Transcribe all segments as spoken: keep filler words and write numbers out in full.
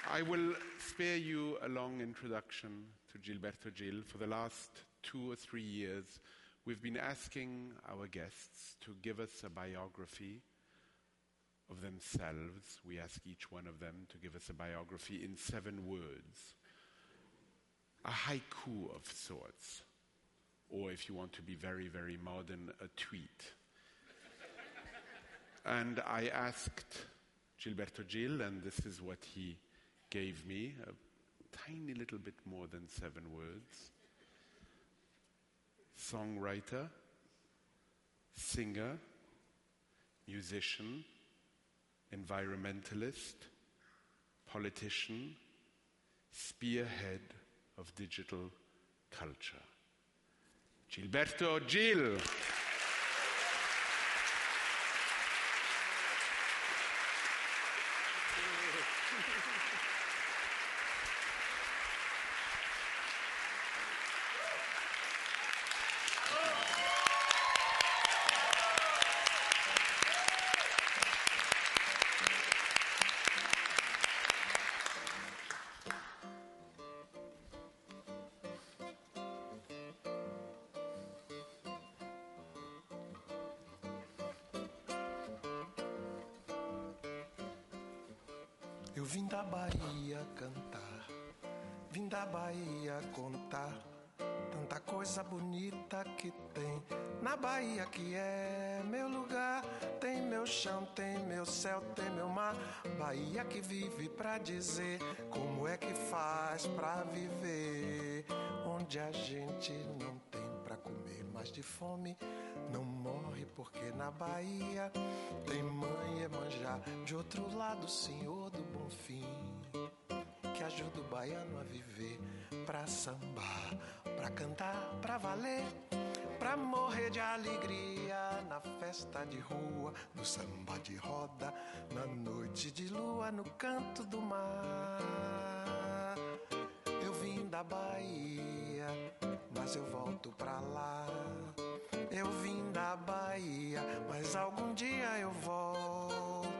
I will spare you a long introduction to Gilberto Gil. For the last two or three years, we've been asking our guests to give us a biography of themselves. We ask each one of them to give us a biography in seven words. A haiku of sorts. Or if you want to be very, very modern, a tweet. And I asked Gilberto Gil, and this is what he gave me, a tiny little bit more than seven words. Songwriter, singer, musician, environmentalist, politician, spearhead of digital culture. Gilberto Gil. Eu vim da Bahia cantar, vim da Bahia contar tanta coisa bonita que tem na Bahia, que é meu lugar. Tem meu chão, tem meu céu, tem meu mar. Bahia que vive pra dizer como é que faz pra viver, onde a gente não tem pra comer, mas de fome não morre, porque na Bahia tem mãe Iemanjá, de outro lado o Senhor do Bom Fim, que ajuda o baiano a viver, pra sambar, pra cantar, pra valer, pra morrer de alegria na festa de rua, no samba de roda, na noite de lua, no canto do mar. Eu vim da Bahia, mas eu volto pra lá. Eu vim da Bahia, mas algum dia eu volto.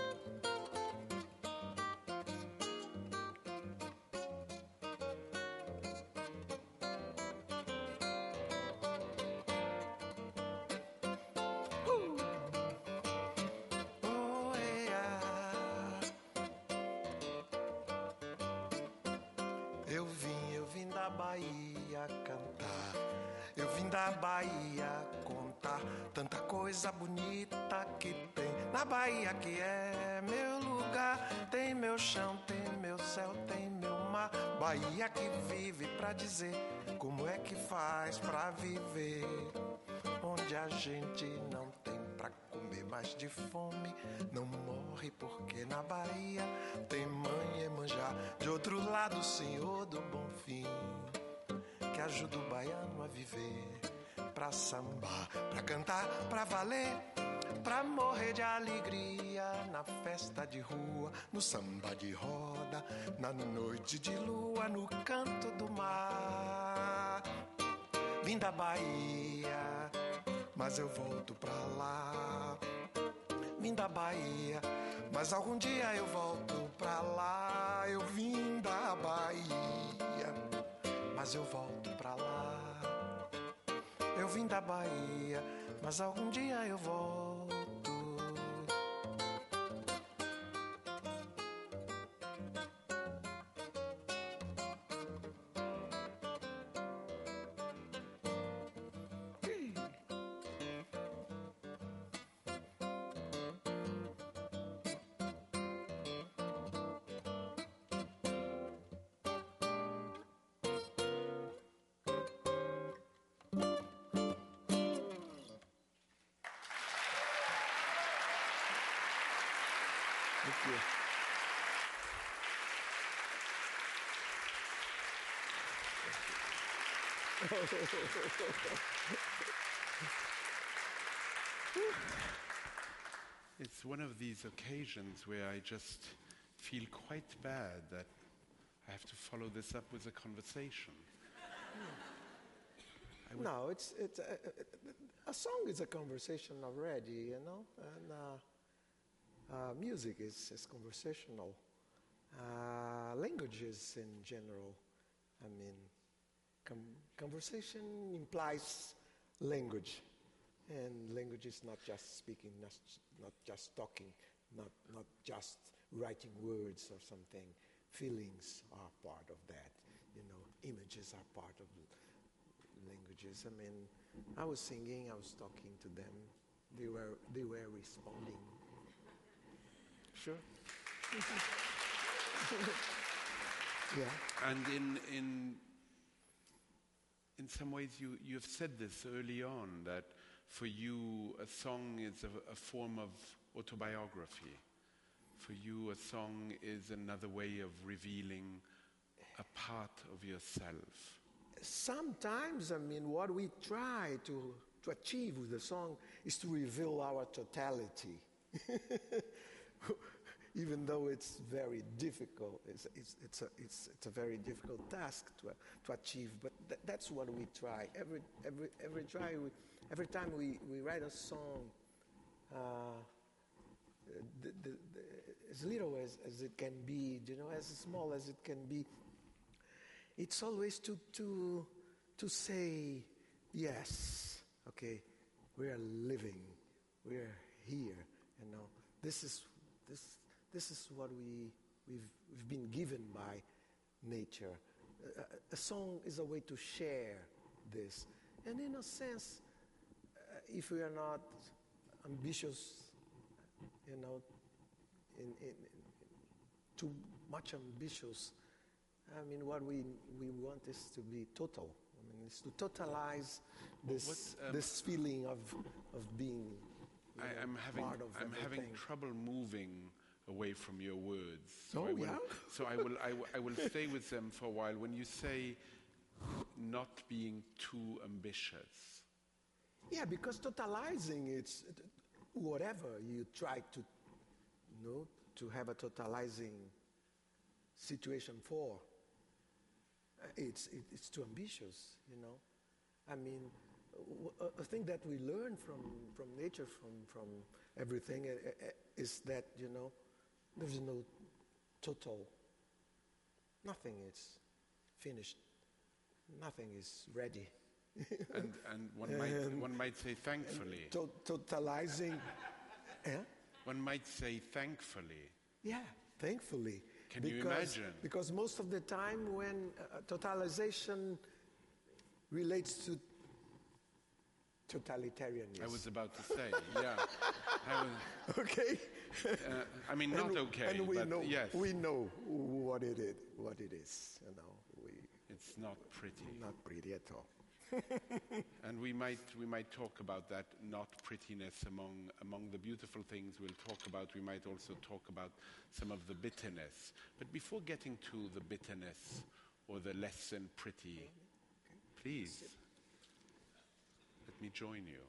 Uh! Oh, yeah. Eu vim, eu vim da Bahia cantar. Eu vim da Bahia contar tanta coisa bonita que tem na Bahia, que é meu lugar. Tem meu chão, tem meu céu, tem meu mar. Bahia que vive pra dizer como é que faz pra viver, onde a gente não tem pra comer, mas de fome não morre, porque na Bahia tem mãe Iemanjá, de outro lado o Senhor do Bom Fim, que ajuda o baiano a viver, pra sambar, pra cantar, pra valer, pra morrer de alegria na festa de rua, no samba de roda, na noite de lua, no canto do mar. Vim da Bahia, mas eu volto pra lá. Vim da Bahia, mas algum dia eu volto pra lá. Eu vim da Bahia, mas eu volto pra lá. Eu vim da Bahia, mas algum dia eu volto. Thank you. It's one of these occasions where I just feel quite bad that I have to follow this up with a conversation. I would- No, it's it's a, a song is a conversation already, you know, and uh, uh, music is, is conversational, uh, languages in general. I mean, com- conversation implies language, and language is not just speaking, not, not just talking, not not just writing words or something. Feelings are part of that. You know, images are part of languages. I mean, I was singing, I was talking to them. They were they were responding. Sure. Yeah. And in in in some ways, you you have said this early on, that for you a song is a, a form of autobiography. For you, a song is another way of revealing a part of yourself. Sometimes, I mean, what we try to, to achieve with the song is to reveal our totality. Even though it's very difficult, it's, it's, it's, a, it's, it's a very difficult task to, to achieve, but th- that's what we try. Every, every, every, try we, every time we, we write a song, uh, the, the, the, as little as, as it can be, you know, as small as it can be, it's always to to to say, yes, okay, we are living, we are here, you know. This is this this is what we we've we've been given by nature. A, a song is a way to share this, and in a sense, uh, if we are not ambitious, you know, in, in, in too much ambitious. I mean, what we we want is to be total. I mean, it's to totalize this um, this feeling of of being. I, know, I'm having part of I'm everything. having trouble moving away from your words. So oh I will, yeah. So I will I, w- I will stay with them for a while. When you say not being too ambitious. Yeah, because totalizing, it's whatever you try to, you know, to have a totalizing situation for. It's it, it's too ambitious, you know. I mean, a, a thing that we learn from, from nature, from from everything, uh, uh, is that, you know, there's no total. Nothing is finished. Nothing is ready. and and one might and, one might say thankfully. To, totalizing. Yeah? One might say thankfully. Yeah, thankfully. Can because, you imagine? Because most of the time when uh, totalization relates to totalitarianism. I was about to say, yeah. I was, okay. uh, I mean, not and, okay, and we but know, yes. we know what it is. What it is, you know. We, it's not pretty. Not pretty at all. And we might we might talk about that not prettiness among among the beautiful things we'll talk about. We might also talk about some of the bitterness. But before getting to the bitterness or the less than pretty, please let me join you.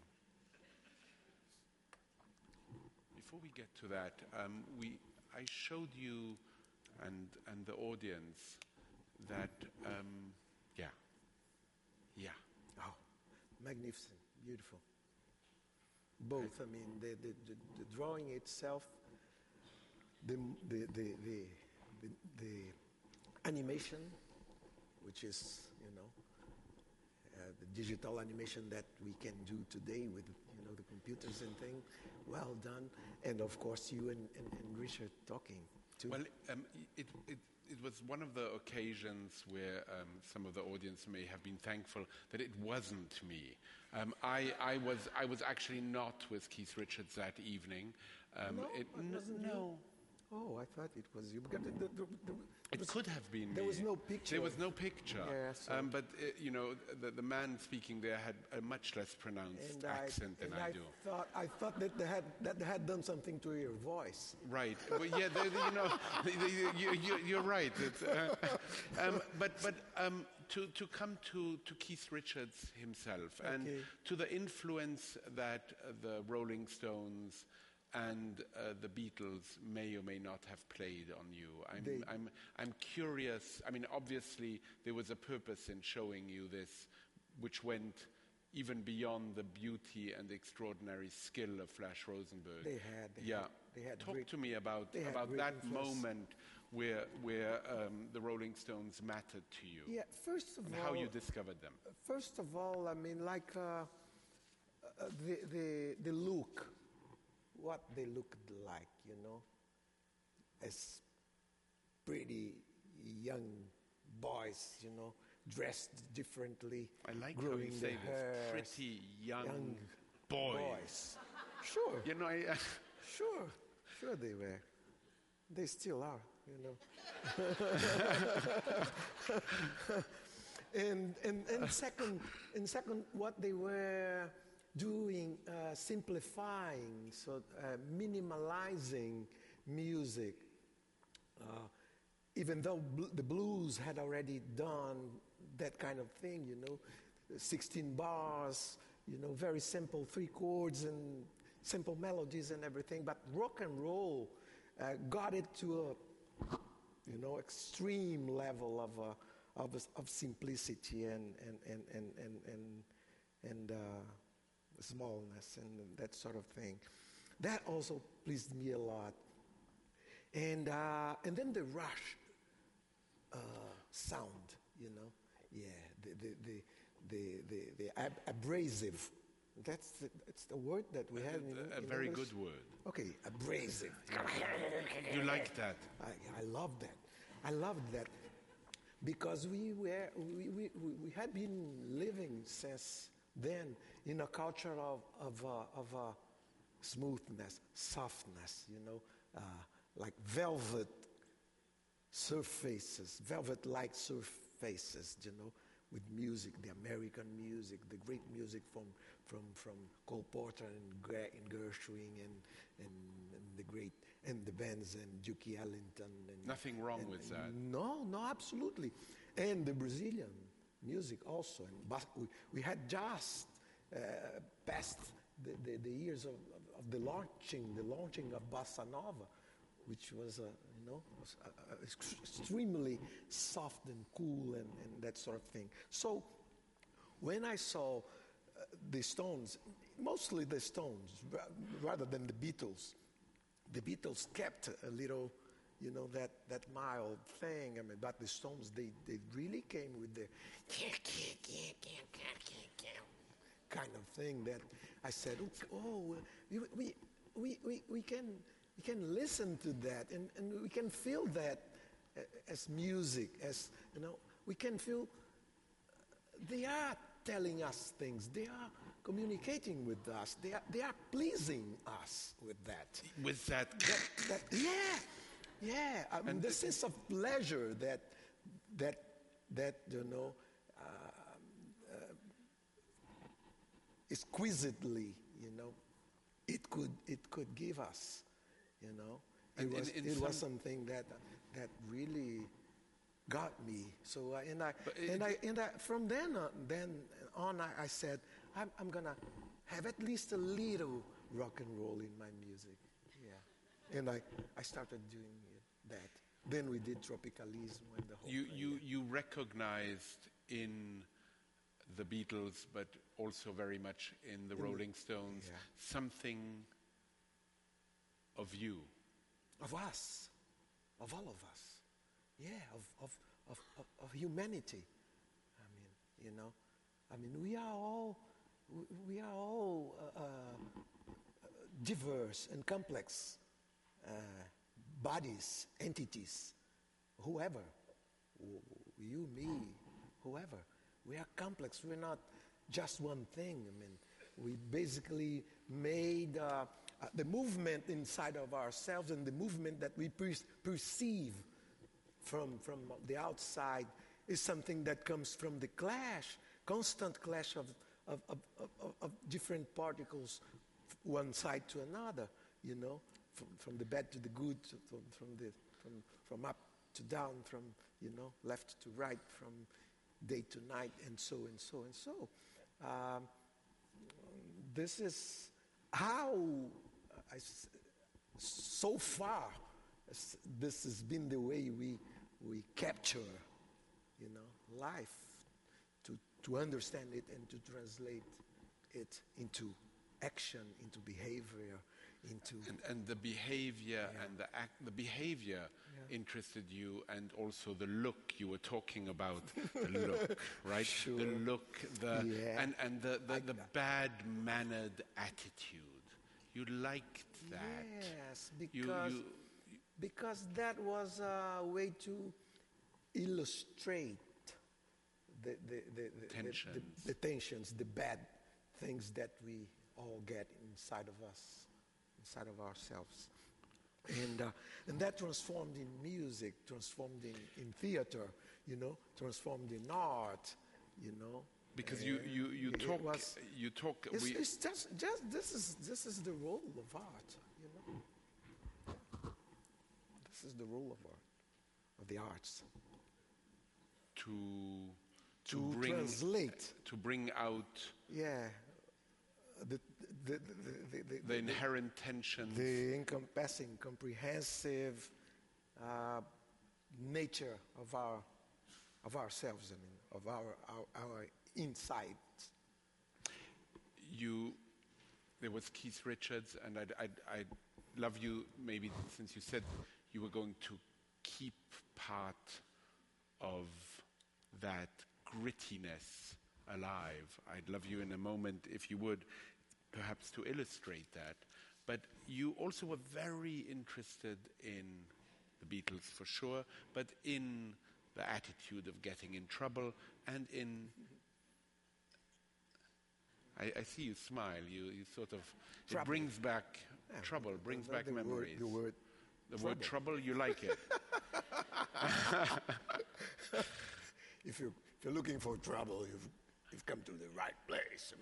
Before we get to that, um, we I showed you and and the audience that um, yeah yeah. Oh, magnificent, beautiful. Both, I mean, the, the, the, the drawing itself, the, the, the, the, the, the animation, which is, you know, uh, the digital animation that we can do today with, you know, the computers and things, well done. And of course, you and, and, and Richard talking too. Well, um, it, it, it was one of the occasions where um, some of the audience may have been thankful that it wasn't me. Um, I, I was I was actually not with Keith Richards that evening. Um, no, it, it wasn't n- no. you. Oh, I thought it was you. Because the, the, the, the, It was, could have been There me. was no picture. There was no picture. Yeah, so um, but, uh, you know, the, the man speaking there had a much less pronounced and accent I, than and I, I do. Thought, I thought that they had, that they had done something to your voice. Right. Well, yeah, they, they, you know, they, they, you, you, you're right. It's, uh, um, but but um, to, to come to, to Keith Richards himself and Okay. to the influence that uh, the Rolling Stones and uh, the Beatles may or may not have played on you. I'm, They- I'm, I'm curious. I mean, obviously, there was a purpose in showing you this, which went even beyond the beauty and the extraordinary skill of Flash Rosenberg. They had, they yeah. had- they had Talk great- to me about, they had about great that influence. moment where, where um, the Rolling Stones mattered to you? Yeah, first of And all, how you discovered them? first of all, I mean, like uh, uh, the, the, the look, what they looked like, you know, as pretty young boys, you know, dressed differently. I like growing how you say their this. hairs, Pretty young, young boys. boys. Sure, You know, I, sure, sure they were. They still are, you know. and, and, and second, and second, what they were doing, uh, simplifying, so uh, minimalizing music. Uh, even though bl- the blues had already done that kind of thing, you know, sixteen bars, you know, very simple, three chords and simple melodies and everything. But rock and roll uh, got it to a, you know, extreme level of uh, of, of simplicity and and and and and and, and uh, smallness and that sort of thing. That also pleased me a lot. And uh, and then the Rush uh, sound, you know, yeah, the the the the, the, the ab- abrasive. That's the, that's the word that we have. In, a in very English. good word. Okay, abrasive. You like that? I, I love that. I loved that because we were we, we, we we had been living since then in a culture of of uh, of uh, smoothness, softness, you know, uh, like velvet surfaces, velvet-like surfaces, you know, with music, the American music, the great music from from from Cole Porter and, Ger- and Gershwin and, and and the great and the bands and Duke Ellington. And, Nothing wrong and- with that. No, no, absolutely. And the Brazilian music also. And bas- we, we had just uh, passed the, the, the years of, of, of the launching, the launching of Bossa Nova, which was, uh, you know, was, uh, uh, ex- extremely soft and cool and, and that sort of thing. So when I saw uh, the Stones, mostly the Stones, ra- rather than the Beatles, the Beatles kept a little, you know, that, that mild thing. I mean, but the Stones, they, they really came with the kind of thing that I said, oh, we, we, we, we, we can we can listen to that and, and we can feel that uh, as music, as, you know, we can feel they are telling us things, they are communicating with us, they are, they are pleasing us with that. With that, that, that yeah, yeah, I mean, the sense of pleasure that, that, that you know, uh, uh, exquisitely, you know, it could, it could give us, you know. It, And in- was, in it was some- something that, that really got me. So, uh, and I, But it- and I, and I, from then on, then on, I, I said, I'm, I'm gonna have at least a little rock and roll in my music. Yeah, and I, I started doing it, that. Then we did Tropicalismo and the whole you, thing. you, you recognized in the Beatles, but also very much in the In the- Rolling Stones, yeah. something of you. Of us, of all of us. Yeah, of, of, of, of, of humanity. I mean, you know, I mean, we are all, we, we are all uh, uh, diverse and complex uh, bodies, entities, whoever, w- you, me, whoever. We are complex. We're not just one thing. I mean, we basically made uh, uh, the movement inside of ourselves and the movement that we per- perceive from, from the outside is something that comes from the clash, constant clash of, of, of, of, of different particles, one side to another, you know, from, from the bad to the good, to- from, from, the, from, from up to down, from, you know, left to right, from day to night, and so and so and so. Um, this is how, I s so far, s- this has been the way we, we capture, you know, life, to, to understand it and to translate it into action, into behavior, into. And, and the behavior Yeah. and the act, the behavior interested you, and also the look you were talking about. The look, right? Sure. The look, the Yeah. and and the the, I- the bad mannered attitude. You liked that. Yes, You- because you, because that was a way to illustrate the the the, the, the, the, Tensions. the tensions, the bad things that we all get inside of us, inside of ourselves. And, uh, and that transformed in music, transformed in, in theater, you know, transformed in art, you know. because you you you It talk was- you talk. It's, we, it's just, just this is this is the role of art, you know. This is the role of art, of the arts, to to, to bring translate, to bring out yeah, the the the the, the, the inherent tensions. the encompassing, comprehensive uh, nature of our of ourselves. I mean, of our our, our insides. You, there was Keith Richards, and I'd, I'd, I'd love you, maybe since you said you were going to keep part of that grittiness alive. I'd love you in a moment, if you would, perhaps to illustrate that. But you also were very interested in the Beatles, for sure, but in the attitude of getting in trouble and in... I, I see you smile. You, you sort of... It Trouble. brings back Yeah, trouble, the- brings the- back the word- memories. the word The word trouble, you like it. If you if you're looking for trouble, you've you've come to the right place.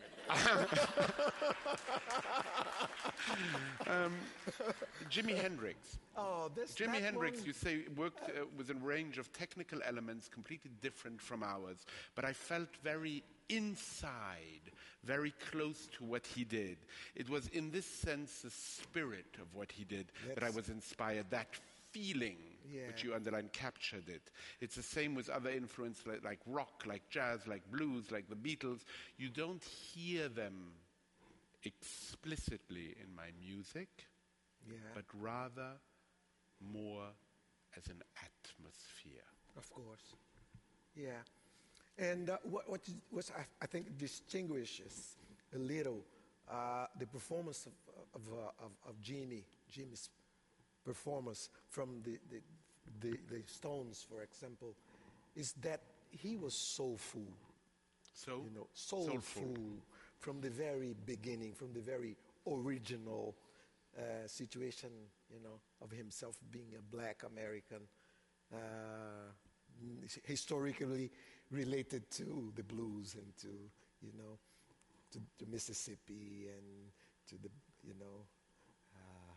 I mean, Jimi Hendrix. oh, this Jimi that Hendrix, one- you say, worked uh, with a range of technical elements completely different from ours, but I felt very inside, very close to what he did. It was in this sense the spirit of what he did that I That's- was inspired, that feeling Yeah. which you underlined captured it. It's the same with other influences like, like rock, like jazz, like blues, like the Beatles. You don't hear them explicitly in my music, Yeah, but rather more as an atmosphere. of course. Yeah, and uh, what what, is, what I, I think distinguishes a little uh, the performance of of, uh, of of Jimmy Jimmy's performance from the the, the the Stones, for example, is that he was soulful. So, You know, soulful, from the very beginning, from the very original uh, situation, you know, of himself being a black American, uh, n- historically related to the blues and to, you know, to, to Mississippi and to the, you know, uh,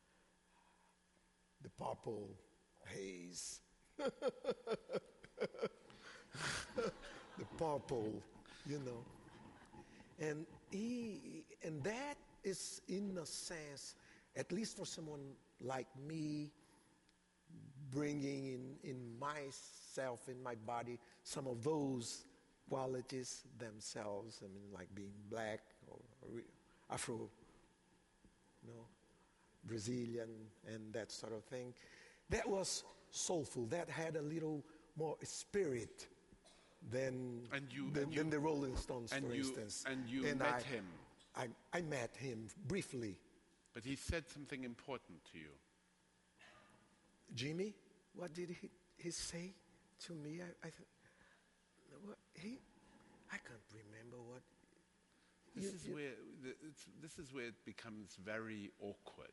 the purple haze. The purple, you know. And he, and that is in a sense, at least for someone like me, bringing in, in myself, in my body, some of those qualities themselves. I mean, like being black or, or Afro, you know, Brazilian and that sort of thing. That was soulful. That had a little more spirit than And you- than, and you- than the Rolling Stones, and for you- instance. and you met I, him. I, I met him briefly. But he said something important to you. Jimmy, what did he, he say to me? I, I th- what, he, I can't remember what. This You- is you- where the, it's, this is where it becomes very awkward.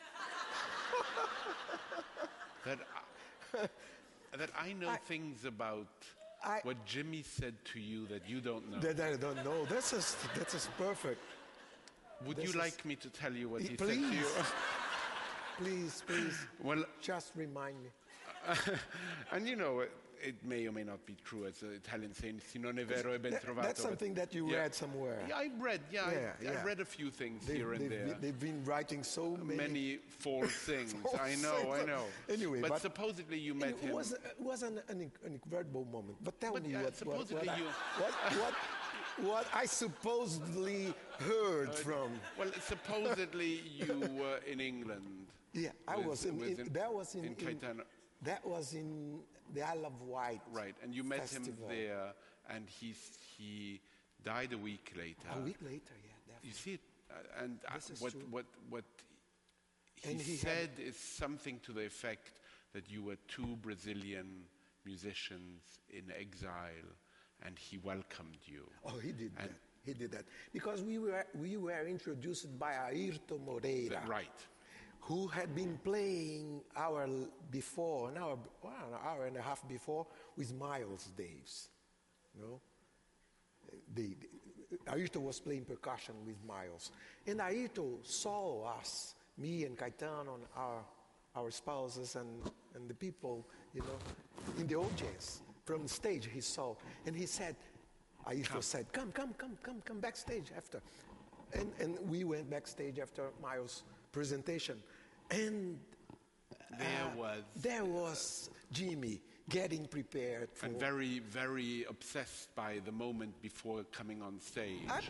that I, that I know I- things about I- what Jimmy said to you that you don't know. That I don't know. This is that is perfect. Would this you is- like me to tell you what Eh, he said to you? please. Please, please, Well, just remind me. and you know, it, it may or may not be true, as the Italians say, "Si non è vero, è ben That- trovato." that's but- something that you Yeah. read somewhere. Yeah, I read. Yeah, I- Yeah, I, yeah. read a few things They've, here and they've there. been, they've been writing so many. Many false things. false I know, I things. know. Anyway, but, but- supposedly you met It him. was, it was an, an, inc- an incredible moment. But tell But, me uh, what, what, supposedly what, I- you- what, what, what I supposedly heard from. Well, supposedly you were in England. Yeah, I with- was in, with in, that was in, in in Caetano. that was in the Isle of Wight. Right, and you met Festival. him there, and he he died a week later. A week later, yeah, You definitely. see it, uh, and uh, This is what true. what what he, And he had- said is something to the effect that you were two Brazilian musicians in exile, and he welcomed you. Oh, he did And- that. He did that because we were we were introduced by Ayrton Moreira, That- right. who had been playing hour l- before, an hour, well, an hour and a half before, with Miles Davis. You know, the, the, Ayrton was playing percussion with Miles, and Ayrton saw us, me and Caetano, and our our spouses and and the people, you know, in the audience from the stage. He saw, and he said, Ayrton said, "Come, come, come, come, come backstage after," and and we went backstage after Miles' presentation, and There uh, was there was Jimmy getting prepared for. and very very obsessed by the moment before coming on stage. I-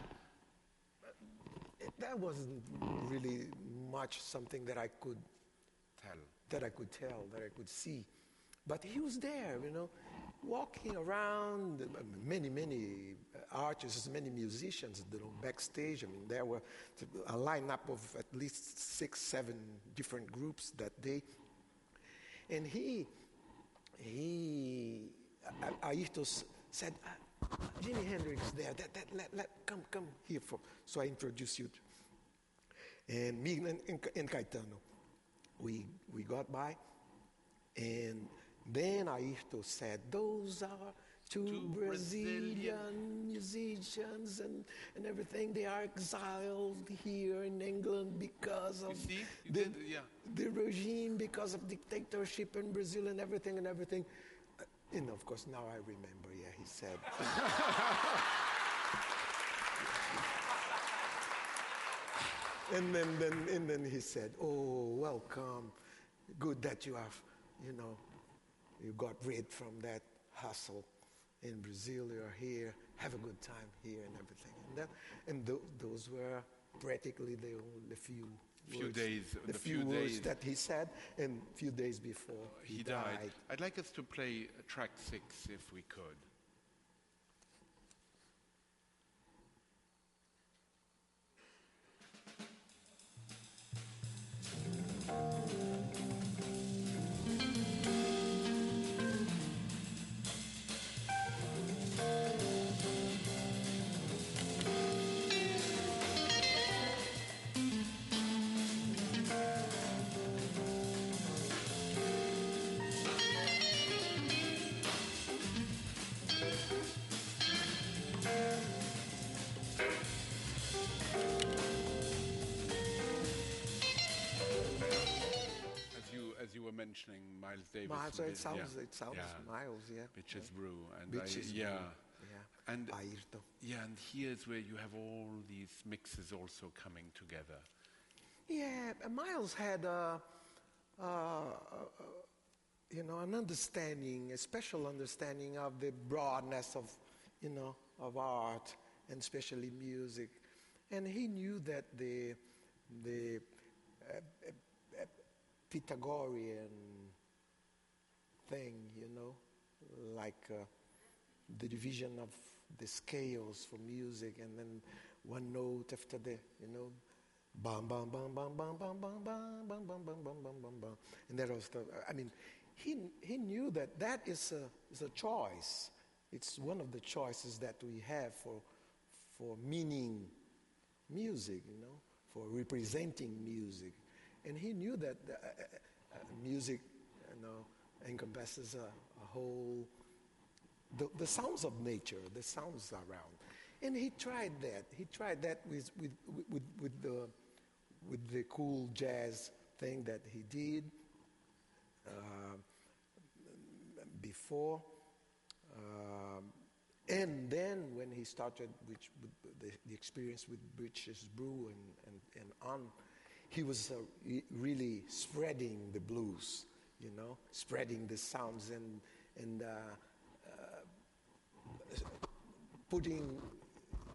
that wasn't really much something that I could Tell. that I could tell, that I could see. But he was there, you know, walking around, uh, many, many uh, artists, many musicians, you know, backstage. I mean, there were a lineup of at least six, seven different groups that day. And he, he, A- A- Ayrton s- said, "Ah, Jimi Hendrix there, that, that, let, let, come, come here." For, so I introduced you. To, and me and, and, and Caetano. We, we got by, and then Ayrton said, "Those are two, Two Brazilian, Brazilian- musicians and, and everything. They are exiled here in England because of see? You the, did, yeah. the regime, because of dictatorship in Brazil and everything and everything." Uh, and of course, now I remember, yeah, he said. And then, then, and then he said, "Oh, welcome. Good that you have, you know, you got rid from that hustle in Brazil. You're here. Have a good time here and everything." And that, and tho- those were practically the only few Few words, days- the, the few, few words days- that he said, and few days before he, He died. I'd like us to play track six if we could. As you as you were mentioning, Miles Davis. Miles, and it his- sounds, yeah, it sounds yeah, Miles, yeah. Bitches Brew, and Bitches I, yeah, Brew, yeah. and Ayrton. yeah, and here's where you have all these mixes also coming together. Yeah, uh, Miles had a, uh, uh, you know, an understanding, a special understanding of the broadness of, you know, of art and especially music, and he knew that the the uh, uh, uh, Pythagorean thing, you know, like uh, the division of the scales for music, and then one note after the, you know, bam, bam, bam, bam, bam, bam, bam, bam, bam, bam, bam, bam, bam, bam, bam, and that was the. I mean, he he knew that that is a is a choice. It's one of the choices that we have for for meaning music, you know, for representing music, and he knew that uh, uh, music, you know, encompasses a, a whole. The, the sounds of nature, the sounds around, and he tried that. He tried that with with with, with the with the cool jazz thing that he did uh, before, um, and then when he started which, with the, the experience with Bitches Brew and, and, and on, he was uh, re- really spreading the blues, you know, spreading the sounds and and uh, uh, putting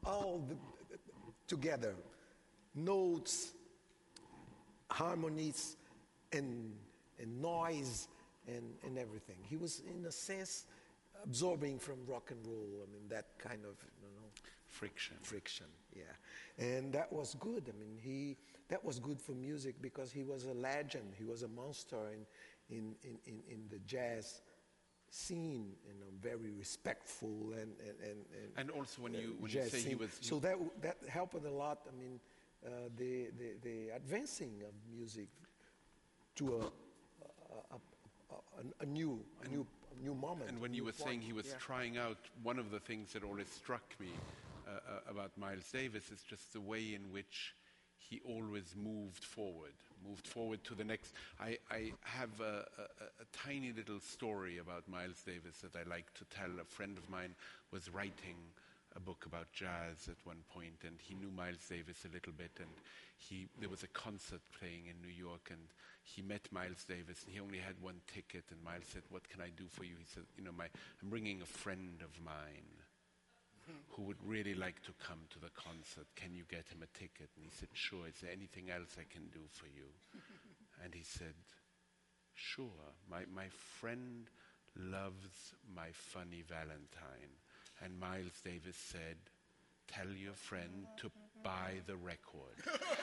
all the, together, notes, harmonies, and, and noise, and, and everything. He was, in a sense, absorbing from rock and roll. I mean, that kind of, you know, Friction. friction, yeah. And that was good. I mean, he that was good for music because he was a legend. He was a monster in in in, in, in the jazz scene, you know, very respectful and and and, and, And also when you when you jazz say he scene. was So that that helped a lot. I mean, uh, the, the the advancing of music to a a, a, a, a new a new a new moment. And when a you new were saying point. he was Yeah. trying out, one of the things that always struck me uh, uh, about Miles Davis is just the way in which he always moved forward, moved forward to the next. I, I have a, a, a tiny little story about Miles Davis that I like to tell. A friend of mine was writing a book about jazz at one point, and he knew Miles Davis a little bit, and he there was a concert playing in New York, and he met Miles Davis, and he only had one ticket, and Miles said, "What can I do for you?" He said, "You know, my, I'm bringing a friend of mine who would really like to come to the concert. Can you get him a ticket?" And he said, "Sure. Is there anything else I can do for you?" And he said, "Sure. My, my friend loves my funny Valentine." And Miles Davis said, "Tell your friend to buy the record."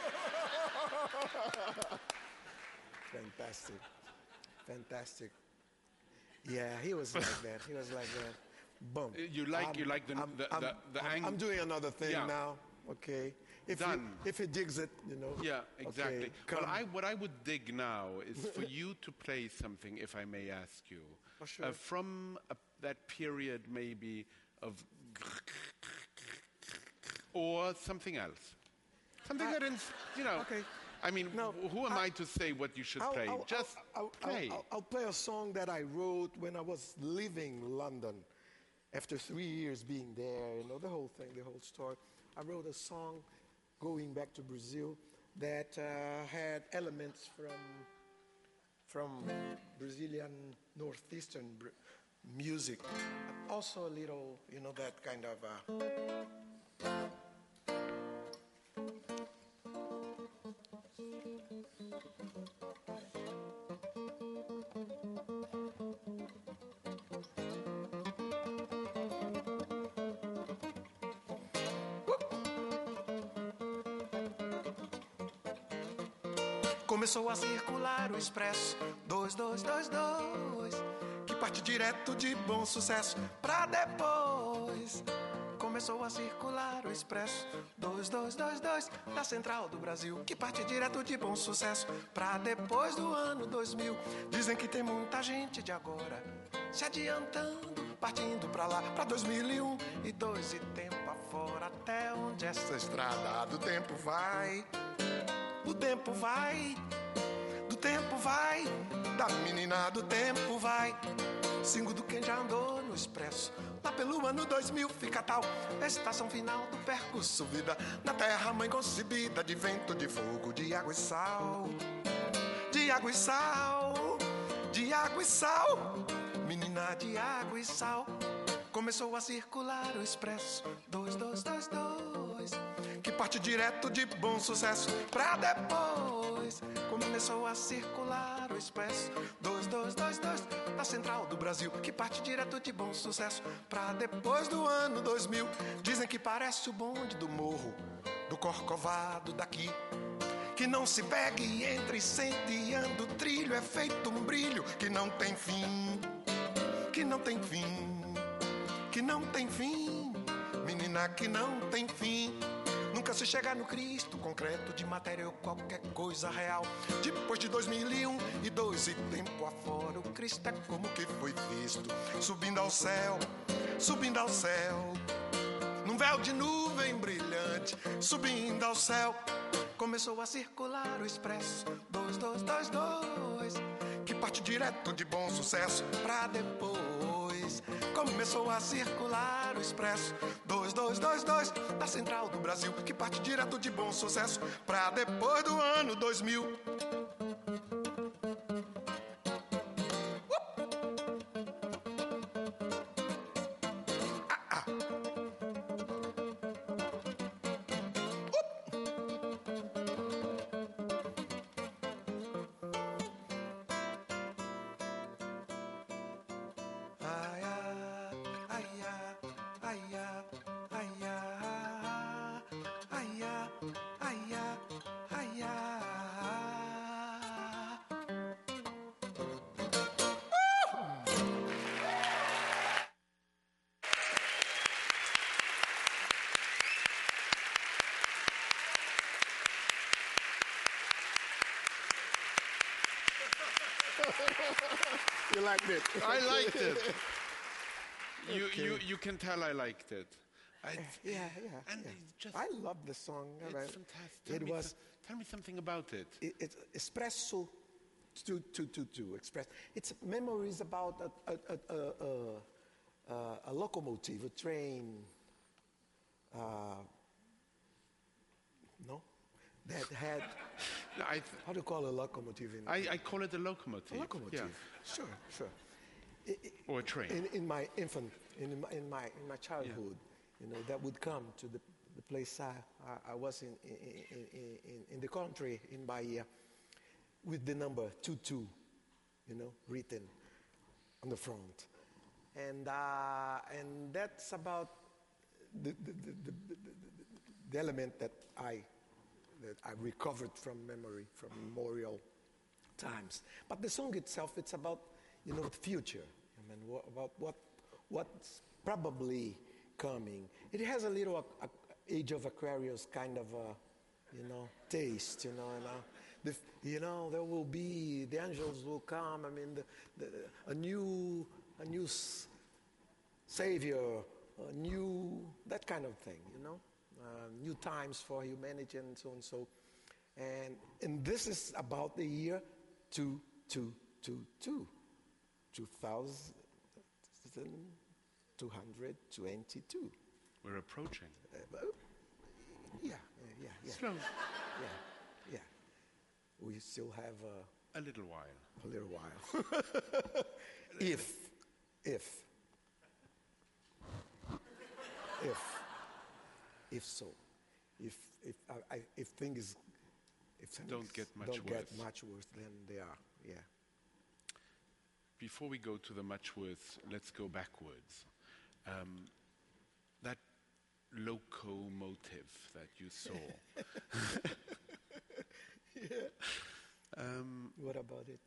Fantastic. Fantastic. Yeah, he was like that. He was like that. Boom. You like I'm- you like the I'm, the, I'm, the, the I'm, ang- I'm doing another thing Yeah. now. Okay. If he, Done. if he digs it, you know. Yeah, exactly. Okay, Well, come. I, what I would dig now is for you to play something, if I may ask you, Oh, sure. uh, from a, that period maybe of, or something else, something I- that is, you know. okay. I mean, No, wh- who am I- I, to say what you should I'll- play? I'll- Just I'll, I'll, play. I'll, I'll play a song that I wrote when I was leaving London. After three years being there, you know, the whole thing, the whole story. I wrote a song going back to Brazil that uh, had elements from from Brazilian northeastern br- music. Also a little, you know, that kind of uh, Começou a circular o expresso dois dois dois dois, que parte direto de Bom Sucesso pra depois. Começou a circular o expresso dois dois dois dois, da Central do Brasil, que parte direto de Bom Sucesso pra depois do ano dois mil. Dizem que tem muita gente de agora se adiantando, partindo pra lá, pra dois mil e um e dois, e tempo afora, até onde essa estrada do tempo vai. Do tempo vai, do tempo vai, da menina do tempo vai. Singo do quem já andou no expresso, lá pelo ano dois mil fica tal, estação final do percurso, vida na terra mãe concebida, de vento, de fogo, de água e sal. De água e sal, de água e sal, menina de água e sal. Começou a circular o expresso dois dois dois dois, que parte direto de Bom Sucesso pra depois. Começou a circular o expresso dois dois dois dois, da Central do Brasil, que parte direto de Bom Sucesso pra depois do ano dois mil. Dizem que parece o bonde do morro, do Corcovado daqui, que não se pega e entra e sente e anda. O trilho é feito um brilho que não tem fim, que não tem fim, que não tem fim, menina, que não tem fim. Nunca se chega no Cristo concreto, de matéria ou qualquer coisa real. Depois de dois mil e um e dois e tempo afora, o Cristo é como que foi visto, subindo ao céu, subindo ao céu, num véu de nuvem brilhante, subindo ao céu. Começou a circular o expresso dois dois dois dois, que parte direto de Bom Sucesso pra depois. Começou a circular o expresso dois dois dois dois, da Central do Brasil, que parte direto de Bom Sucesso pra depois do ano dois mil. Uh! Ah, ah. You liked it? I liked it. You, Okay. you, you can tell I liked it. I, Yeah, yeah. And yeah. it's just, I love the song. it's Right. fantastic. Tell It me was so- tell me something about it. it, it's espresso two two two two express. It's memories about a a, a, a, a, a locomotive, a train. Uh, no, that had No, I, th- how do you call a locomotive in I, I call it a locomotive. a locomotive? Yeah. Sure, sure. I- I- Or a train. In, in my infant, in my in my in my childhood, you know, that would come to the, the place I, I, I was in in, in in in the country in Bahia, with the number two two, you know, written on the front, and uh, and that's about the the, the, the, the, the, the element that I that I recovered from memory, from memorial times. But the song itself, it's about, you know, the future. I mean, what, about what what's probably coming. It has a little uh, uh, Age of Aquarius kind of a, you know, taste. You know, and, uh, the, f- you know, there will be the angels will come. I mean, the, the, a new a new s- savior, a new that kind of thing. You know, uh, new times for humanity and so on and so. And and this is about the year two two two two. two thousand two hundred twenty-two. We're approaching. Uh, well, yeah, yeah, yeah, yeah, Slow. yeah, yeah. We still have uh, A little while. a little while. if, if, if, if so, if if I, I, if things, if things Don't get much don't get worse. much worse than they are, yeah. Before we go to the much worse, let's go backwards. Um, that locomotive that you saw. um, What about it?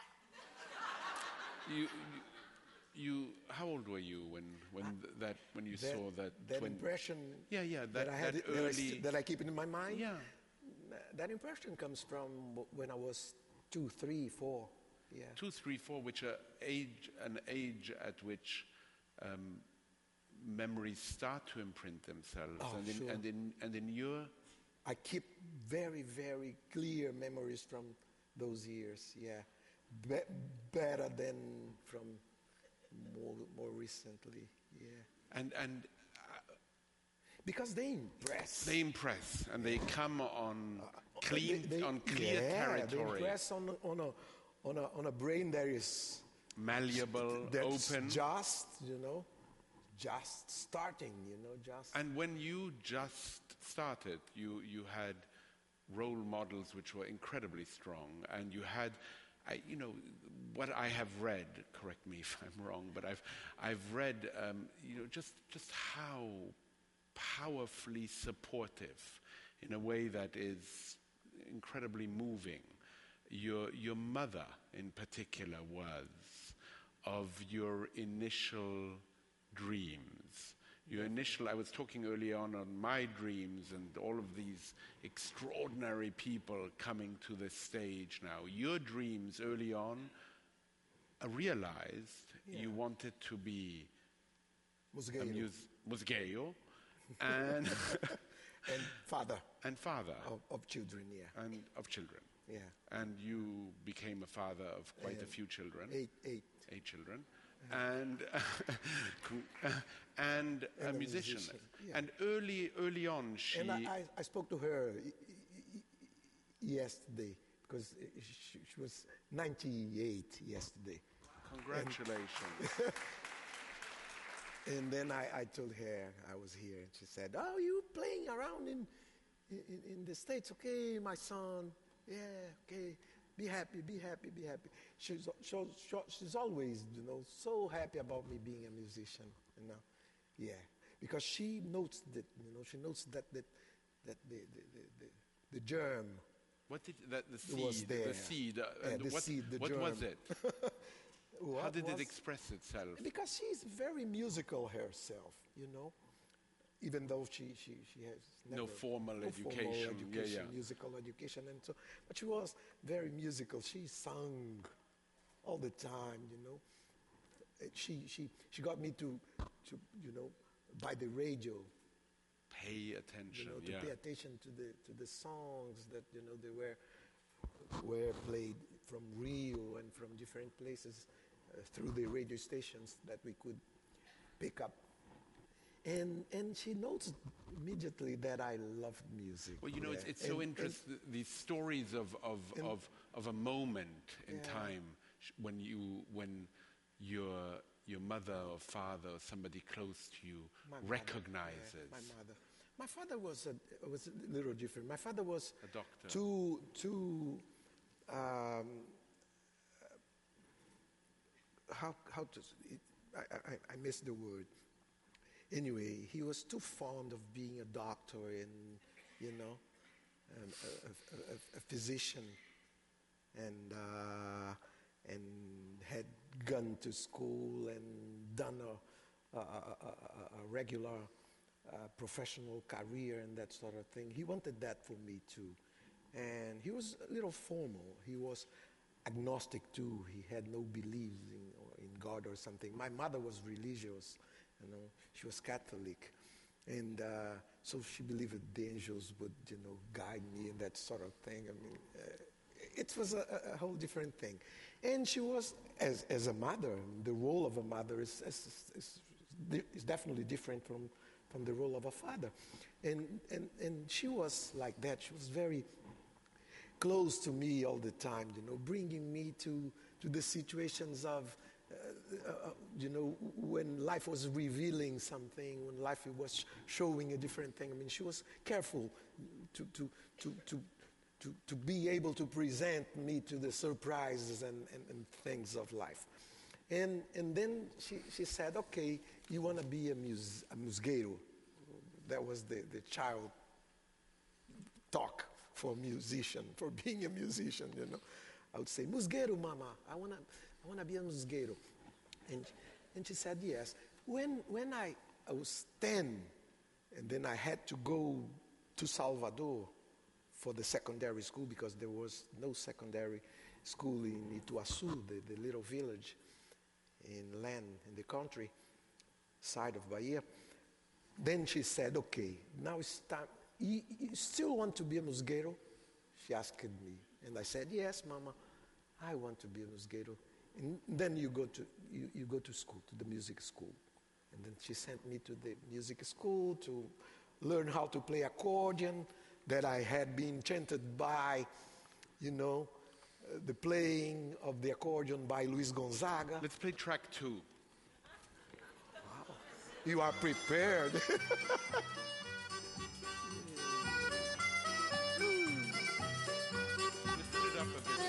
you, you, you, how old were you when, when th- that, when you That, saw that? that twin- impression Yeah, yeah, that, that I had, that it- that, I, early. st- that I keep in my mind. yeah. Th- That impression comes from w- when I was two, three, four. Yeah. Two, three, four, which are age, an age at which um, memories start to imprint themselves. Oh, and, in, sure. and, in, and in your, I keep very, very clear memories from those years. Yeah. Be- better than from more, more recently. Yeah. and, and Because they impress. they impress, and they come on They- clean, they- on clear yeah, territory, They impress on, on, a, on, a, on a brain that is malleable, that's open. just, you know, just starting, you know, just. And when you just started, you, you had role models which were incredibly strong, and you had, I, you know, what I have read, correct me if I'm wrong, but I've, I've read, um, you know, just, just how powerfully supportive in a way that is incredibly moving. Your, your mother in particular was of your initial dreams. Your initial, I was talking earlier on on my dreams and all of these extraordinary people coming to the stage now. Your dreams early on, I realized you wanted to be a Musgueiro. mus- musgueiro and, And father and father of, of children, yeah. and of children. Yeah. And you became a father of quite a And few children. Eight, eight. eight children, and and a, And a musician. musician, yeah. And early, early on, she. And I, I, I spoke to her y- y- y- yesterday because she, she was ninety-eight yesterday. Congratulations. And then I, I told her I was here, and she said, "Oh, you playing around in, in, in the States? Okay, my son. Yeah, okay. Be happy, be happy, be happy." She's, she's, she's always, you know, so happy about me being a musician, you know. Yeah, because she knows that, you know, she knows that that, that the, the, the, the, the germ. What did that the It was seed? there. The seed. Uh, Yeah, and the what seed, the what germ. was it? How What did was- it express itself? Because she's very musical herself, you know, even though she, she, she has No never, formal no education, yeah, education, yeah. musical education, and so. But she was very musical. She sang, all the time, you know. Uh, She, she, she got me to, to, you know, buy the radio, Pay you attention. know, to yeah. pay attention to the to the songs that, you know, they were were played from Rio and from different places uh, through the radio stations that we could pick up. And and she noticed immediately that I loved music. Well, you know, it's, yeah. it's so And- and- interesting, these stories of, of, and- of, of a moment in Yeah. time sh- when, you, when your, your mother or father or somebody close to you My mother, recognizes yeah, my mother. My father was a, was a little different. My father was a doctor. too too um, how how to s- it, I, I I missed the word. Anyway, he was too fond of being a doctor and, you know, um, a, a, a, a physician, and uh, and had gone to school and done a, a, a, a, a regular uh, professional career and that sort of thing. He wanted that for me too. And he was a little formal. He was agnostic too. He had no beliefs in, or in God or something. My mother was religious, you know. She was Catholic. And uh, so she believed that the angels would, you know, guide me and that sort of thing. I mean, uh, it was a, a whole different thing. And she was, as, as a mother, the role of a mother is, is, is, is definitely different from, from the role of a father. And, and, and she was like that. She was very close to me all the time, you know, bringing me to, to the situations of, uh, uh, you know, when life was revealing something, when life was showing a different thing. I mean, she was careful to, to, to, to, to, to be able to present me to the surprises and, and, and things of life. And, and then she, she said, okay, you want to be a, mus, a musgueiro. That was the, the child talk for a musician, for being a musician, you know. I would say, musgueiro, mama, I want to I wanna be a musgueiro. And, and she said, yes. When, when I, I was ten, and then I had to go to Salvador for the secondary school, because there was no secondary school in Ituaçu, the, the little village in land, in the country, side of Bahia. Then she said, okay, now it's time. You, you still want to be a musgueiro? She asked me. And I said, yes, mama, I want to be a musgueiro. And then you go to, you, you go to school, to the music school. And then she sent me to the music school to learn how to play accordion, that I had been enchanted by, you know, uh, the playing of the accordion by Luis Gonzaga. Let's play track two. You are prepared. Lift it up a bit.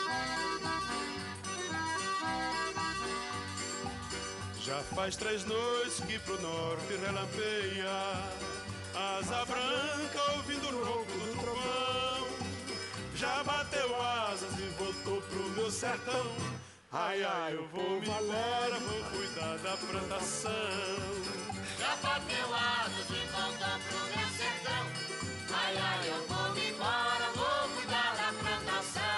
Já faz três noites que pro norte relampeia, asa branca ouvindo o ronco do trovão. Já bateu asas e voltou pro meu sertão. Ai, ai, eu vou me embora, vou cuidar da plantação. Já bateu asas e voltou pro meu sertão. Ai, ai, eu vou me embora, vou cuidar da plantação.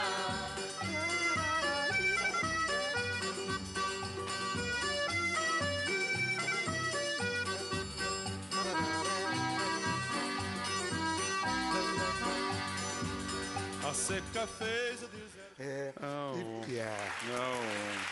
A seca fez o deserto. É, Oh. e- yeah. No.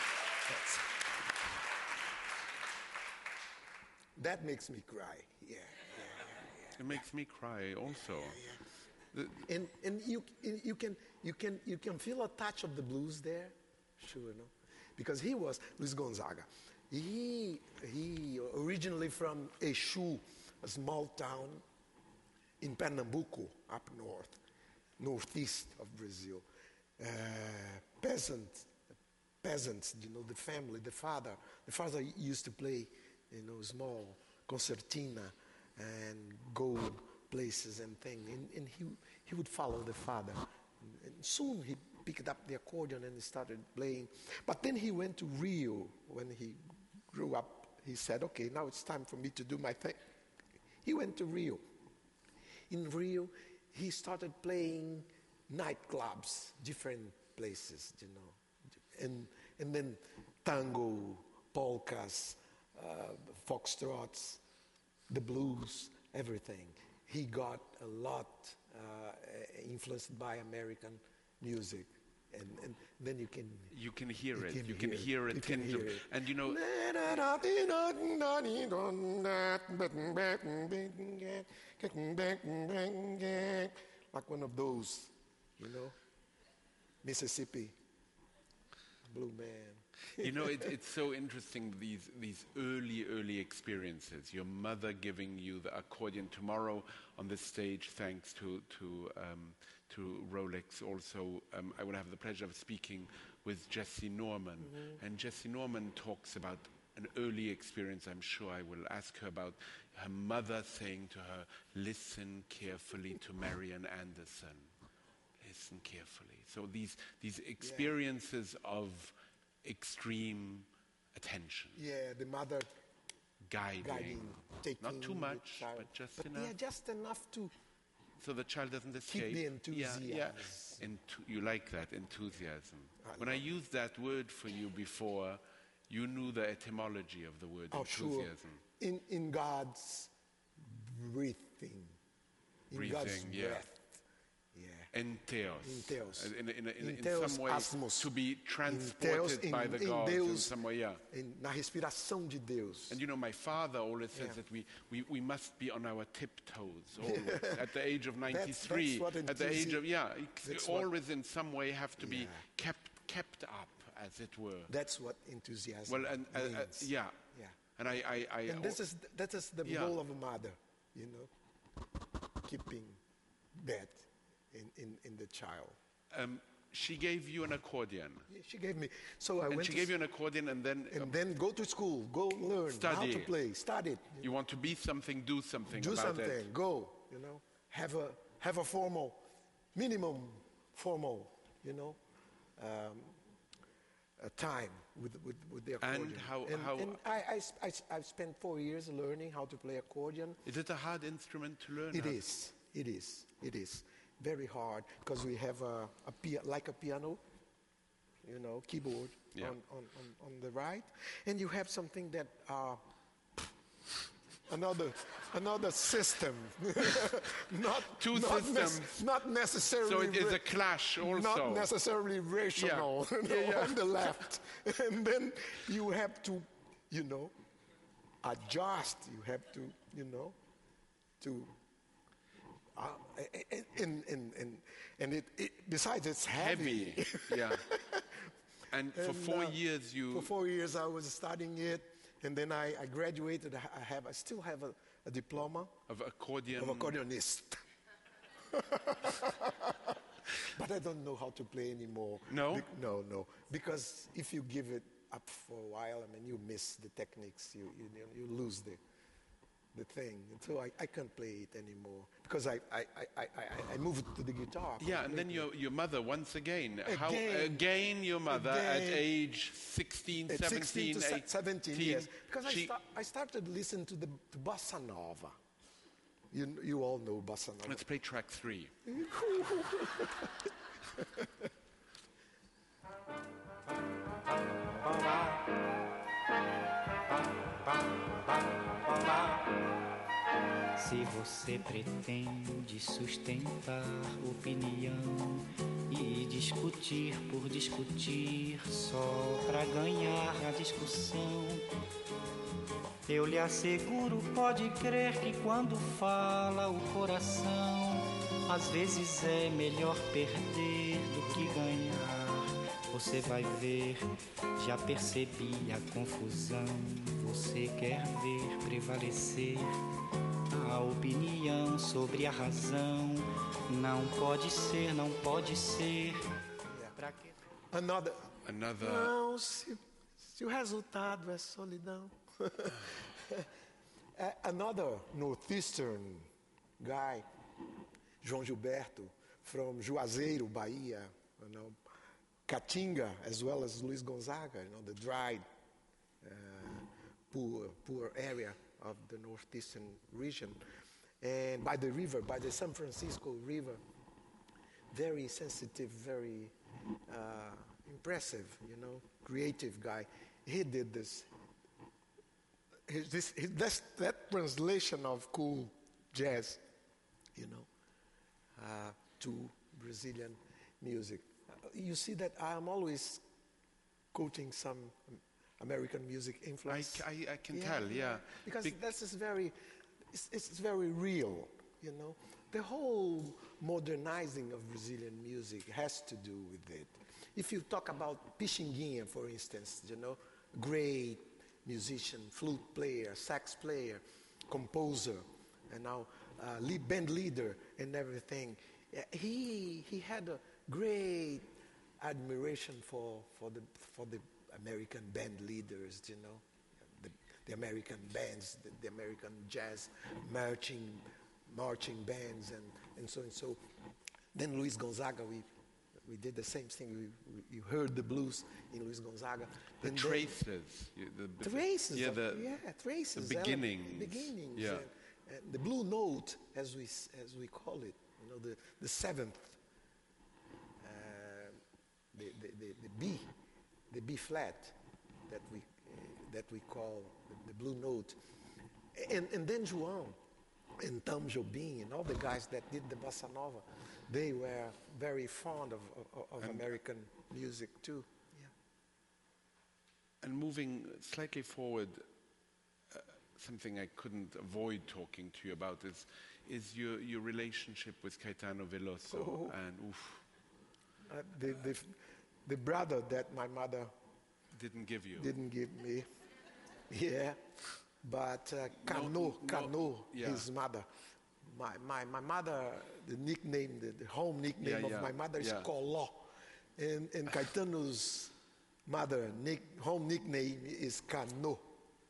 That makes me cry. Yeah. It makes me cry also. And and you you can you can you can feel a touch of the blues there, sure, no, because he was Luis Gonzaga. He he originally from Exu, a small town in Pernambuco, up north, northeast of Brazil. Uh, peasants, peasants, you know, the family, the father, the father used to play, you know, small concertina and go places and things, and, and he he would follow the father. And, and soon he picked up the accordion and started playing. But then he went to Rio when he grew up. He said, okay, now it's time for me to do my thing. He went to Rio. In Rio, he started playing nightclubs, different places, you know. And and then tango, polkas, uh, foxtrots, the blues, everything. He got a lot uh, influenced by American music. And, and then you can You can hear it. can You can hear it. a You can tinge of, hear it. and you know, like one of those, you know, Mississippi Blue Man. you know, it, it's so interesting, these, these early, early experiences. Your mother giving you the accordion tomorrow on the stage, thanks to, to, um, to Rolex. Also, um, I will have the pleasure of speaking with Jessie Norman. Mm-hmm. And Jessie Norman talks about an early experience. I'm sure I will ask her about her mother saying to her, listen carefully to Marian Anderson. Listen carefully. So these, these experiences yeah. of extreme attention. Yeah, the mother guiding. guiding taking Not too much, but just but enough. Yeah, just enough to so the child doesn't escape. keep the enthusiasm. Yeah, yeah. Enth- you like that, enthusiasm. I when I used that word for you before, you knew the etymology of the word oh, enthusiasm. Sure. In, in God's breathing. In Breathing, God's yeah. breath. Yeah. Entheos. Entheos. Uh, In, in, in, in Entheos some way, asmos. to be transported Entheos by in- the in gods in Deus. some way, yeah. In, na respiração de Deus. And you know, my father always says Yeah. that we, we, we must be on our tiptoes always. At the age of ninety-three, that's what at the age of, yeah, that's you what- always in some way have to be Yeah. kept kept up, as it were. That's what enthusiasm Well, and uh, uh, means. yeah. Yeah. And I, I, I And this is that is the Yeah. role of a mother, you know, keeping that in, in, in the child. um, she gave you an accordion. Yeah, she gave me. So I And went she to gave s- you an accordion, and then and um, then go to school, go learn how Study. to play, study it, you want to be something, do something do about something, it. go, you know, have a have a formal, minimum formal, you know, um, a time with with, with the And accordion. how- and, how- and I, I, s- I s- I've spent four years learning how to play accordion. Is it a hard instrument to learn? It how- is. It is. It is very hard because we have a, a pia- like a piano, you know, keyboard Yeah. on, on, on, on the right, and you have something that uh, another another system, not Two not systems. not necessarily. So it is ra- a clash also. Not necessarily rational, Yeah. you know, Yeah, yeah. on the left, and then you have to, you know, adjust. You have to, you know, to. Uh, and, and, and, and it, it, besides, it's heavy. Heavy. Yeah. And for And, four uh, years you For four years, I was studying it, and then I, I graduated. I have, I still have a, a diploma of accordion. of accordionist. But I don't know how to play anymore. No? Bec- no, no. Because if you give it up for a while, I mean, you miss the techniques. You you, you lose the the thing. And so I, I can't play it anymore because I I, I, I, I- I moved to the guitar. Yeah, and then completely. your, your mother, once again, how Again. again your mother at Again. age sixteen, At sixteen seventeen, to se- eighteen, seventeen years. Because I, she- sta- I started listening to the to bossa nova. You, you all know bossa nova. Let's play track three. Se você pretende sustentar opinião e discutir por discutir só pra ganhar a discussão, eu lhe asseguro, pode crer que quando fala o coração, às vezes é melhor perder do que ganhar. Você vai ver, já percebi a confusão. Você quer ver prevalecer a opinião sobre a razão. Não pode ser, não pode ser. Pra que... Another. Another. Não, se, se o resultado é solidão. Uh, Another northeastern guy, João Gilberto, from Juazeiro, Bahia, you know, Caatinga, as well as Luiz Gonzaga, you know, the dried, uh, poor, poor area of the northeastern region. And by the river, by the San Francisco River, very sensitive, very uh, impressive, you know, creative guy. He did this. His, this his, that's, that translation of cool jazz, you know, uh, to Brazilian music. Uh, you see that I'm always quoting some American music I, influence. I, I can tell, yeah. Because Bec- that's is very, it's, it's very real, you know. The whole modernizing of Brazilian music has to do with it. If you talk about Pixinguinha, for instance, you know, great musician, flute player, sax player, composer, and now uh, lead, band leader and everything. Uh, He he had a great admiration for for the for the American band leaders, you know, the, the American bands, the, the American jazz marching marching bands, and, and so and so. Then Luis Gonzaga, we we did the same thing. We, we you heard the blues in Luis Gonzaga. the And then- traces. you- The, the, traces, Yeah, of, the, yeah, traces, the ele- beginnings. beginnings, Yeah. and, and the blue note, as we s- as we call it, you know, the the seventh, uh, the, the the the B, the B flat, that we uh, that we call the, the blue note, and and then João, and Tom Jobim, and all the guys that did the bossa nova, they were very fond of of, of American music too. Yeah. And moving slightly forward, uh, something I couldn't avoid talking to you about is is your, your relationship with Caetano Veloso. Oh. And oof, Uh, the, the, the brother that my mother didn't give you. didn't give me. Yeah. But uh, Cano, no, Cano, yeah. his mother. My, my, my mother, the nickname, the, the home nickname Yeah, of yeah, my mother is yeah. Coló. And, and Caetano's mother, nick, home nickname is Cano.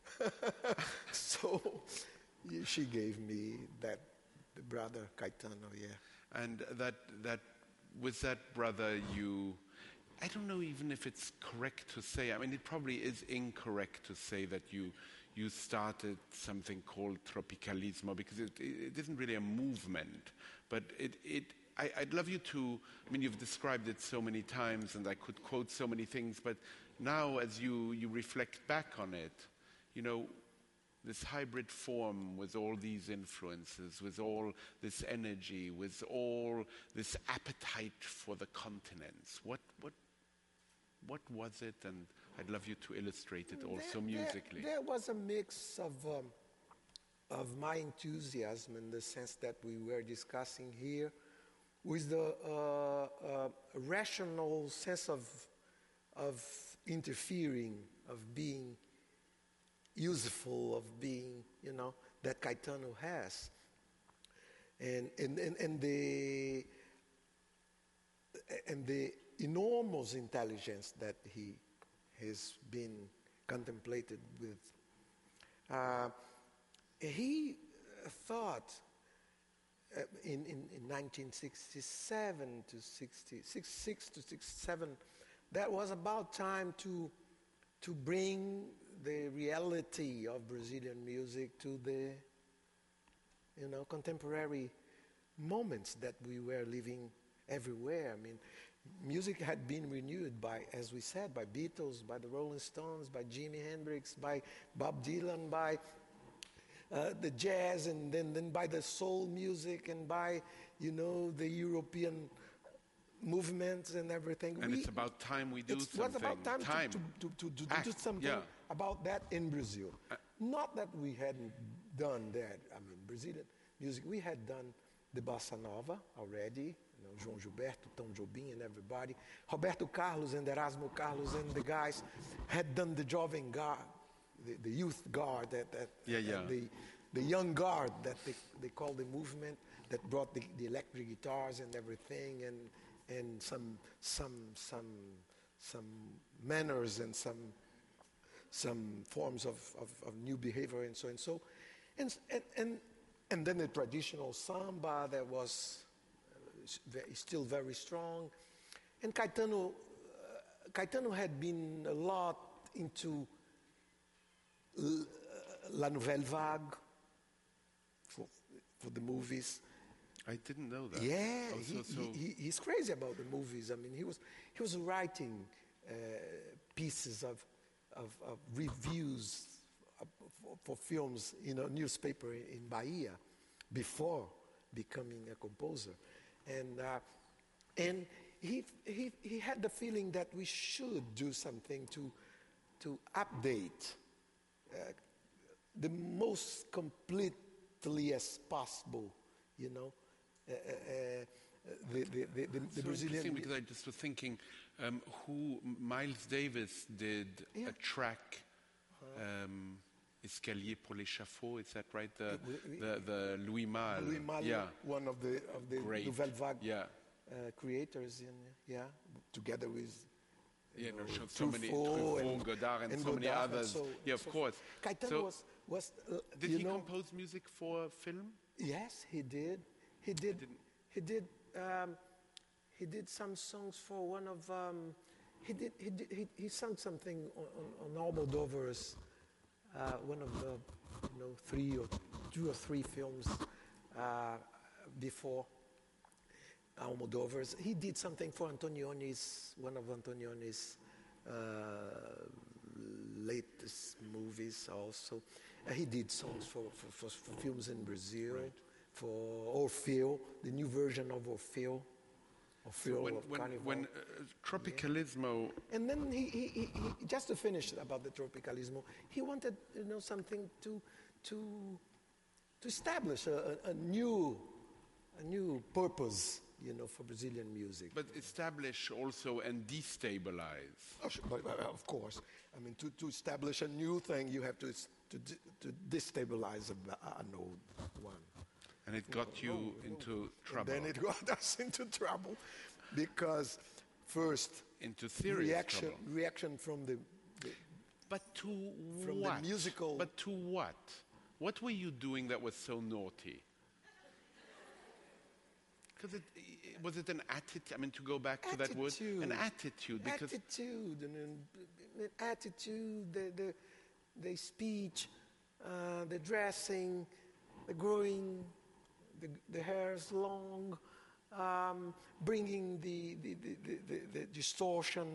So yeah, she gave me that, the brother Caetano, yeah. And that that with that brother, you, I don't know even if it's correct to say. I mean, it probably is incorrect to say that you you started something called Tropicalismo, because it, it isn't really a movement, but it it. I, I'd love you to. I mean, you've described it so many times, and I could quote so many things. But now, as you you reflect back on it, you know, this hybrid form with all these influences, with all this energy, with all this appetite for the continents. What what what was it? And I'd love you to illustrate it also There- musically. There, there was a mix of um, of my enthusiasm in the sense that we were discussing here, with the uh, uh, rational sense of of interfering, of being useful, of being, you know, that Caetano has, and and and, and the and the enormous intelligence that he has been contemplated with. Uh, he thought uh, in, in, in nineteen sixty-seven to sixty, sixty-six to sixty-seven, that was about time to to bring the reality of Brazilian music to the, you know, contemporary moments that we were living everywhere. I mean, music had been renewed by, as we said, by Beatles, by the Rolling Stones, by Jimi Hendrix, by Bob Dylan, by uh, the jazz, and then, then by the soul music, and by, you know, the European movements and everything. And We- it's about time we do it something. was about time, Time. To, to, to, to, to Act, do something yeah. about that in Brazil. Not that we hadn't done that. I mean, Brazilian music, we had done the bossa nova already. You know, João Gilberto, Tom Jobim, and everybody. Roberto Carlos and Erasmo Carlos and the guys had done the Jovem Guard, the, the youth guard, that, that, Yeah, yeah. that the, the young guard that they, they call the movement, that brought the, the electric guitars and everything, and and some some some some manners and some some forms of, of, of new behavior and so and so, and and and, and then the traditional samba that was uh, s- ve- still very strong, and Caetano uh, Caetano had been a lot into l- La Nouvelle Vague for for the movies. I didn't know that. Yeah, Oh, he, so- so- he, he, he's crazy about the movies. I mean, he was he was writing uh, pieces of, of, of reviews of, for, for films in a newspaper in Bahia before becoming a composer. And, uh, and he, he, he had the feeling that we should do something to, to update uh, the most completely as possible, you know, uh, uh, the, the, the, the, the so Brazilian... interesting, because I just was thinking um, who Miles Davis did Yeah. a track, um, Escalier pour l'échafaud, is that right? The, we- we- the, the Louis Malle. Louis Malle, Yeah, one of the, of the great. Nouvelle Vague Yeah. uh, creators, in, yeah, together with Yeah, no, know, so, so many, Truffaut Truffaut, and- Godard, and, and so many Godard and others. so- yeah, of so course. Caetano So, was, was uh, did you he know, compose music for film? yes, he did. He did. didn't- He did. Um, he did some songs for one of. Um, he did. He did. He, he sang something on, on, on Almodovar's uh, one of the, you know, three or two or three films uh, before Almodovar's. He did something for Antonioni's, one of Antonioni's uh, latest movies also. Uh, he did songs for, for, for, for films in Brazil, Right. for Orfeo, the new version of Orfeo, Orfeo When, of when, Carnival. when uh, Tropicalismo, And then he, he, he, he, just to finish about the Tropicalismo, he wanted, you know, something to, to, to establish a, a, a new, a new purpose, you know, for Brazilian music. but establish also and destabilize. Oh, sure, but, but, of course, I mean, to, to establish a new thing, you have to s- to, d- to destabilize a, ba- an old one. And it got you into trouble. And then it got us into trouble because first, into serious reaction, trouble. reaction from the, the But to from the what? musical- But to what? What were you doing that was so naughty? Because it, i- was it an attitude? I mean, to go back to that word, an attitude. Because attitude and an, an attitude, the, the, the speech, uh, the dressing, the growing, the, the hairs long, um, bringing the, the, the, the, the, the distortion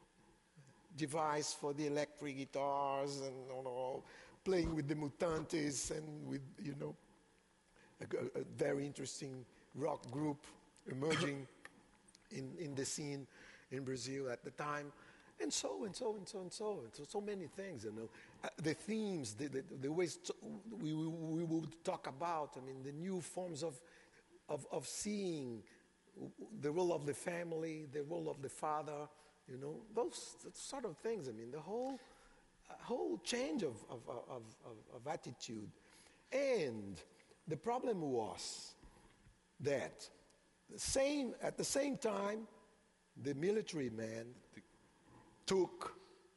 device for the electric guitars and you know, playing with the Mutantes and with, you know, a, a very interesting rock group emerging in, in the scene in Brazil at the time. And so, and so, and so, and so, and so, so many things, you know. Uh, the themes, the, the, the ways to, we, we, we would talk about, I mean, the new forms of, of, of seeing the role of the family, the role of the father, you know, those sort of things. I mean, the whole, uh, whole change of, of, of, of, of attitude. And the problem was that the same, at the same time, the military man took,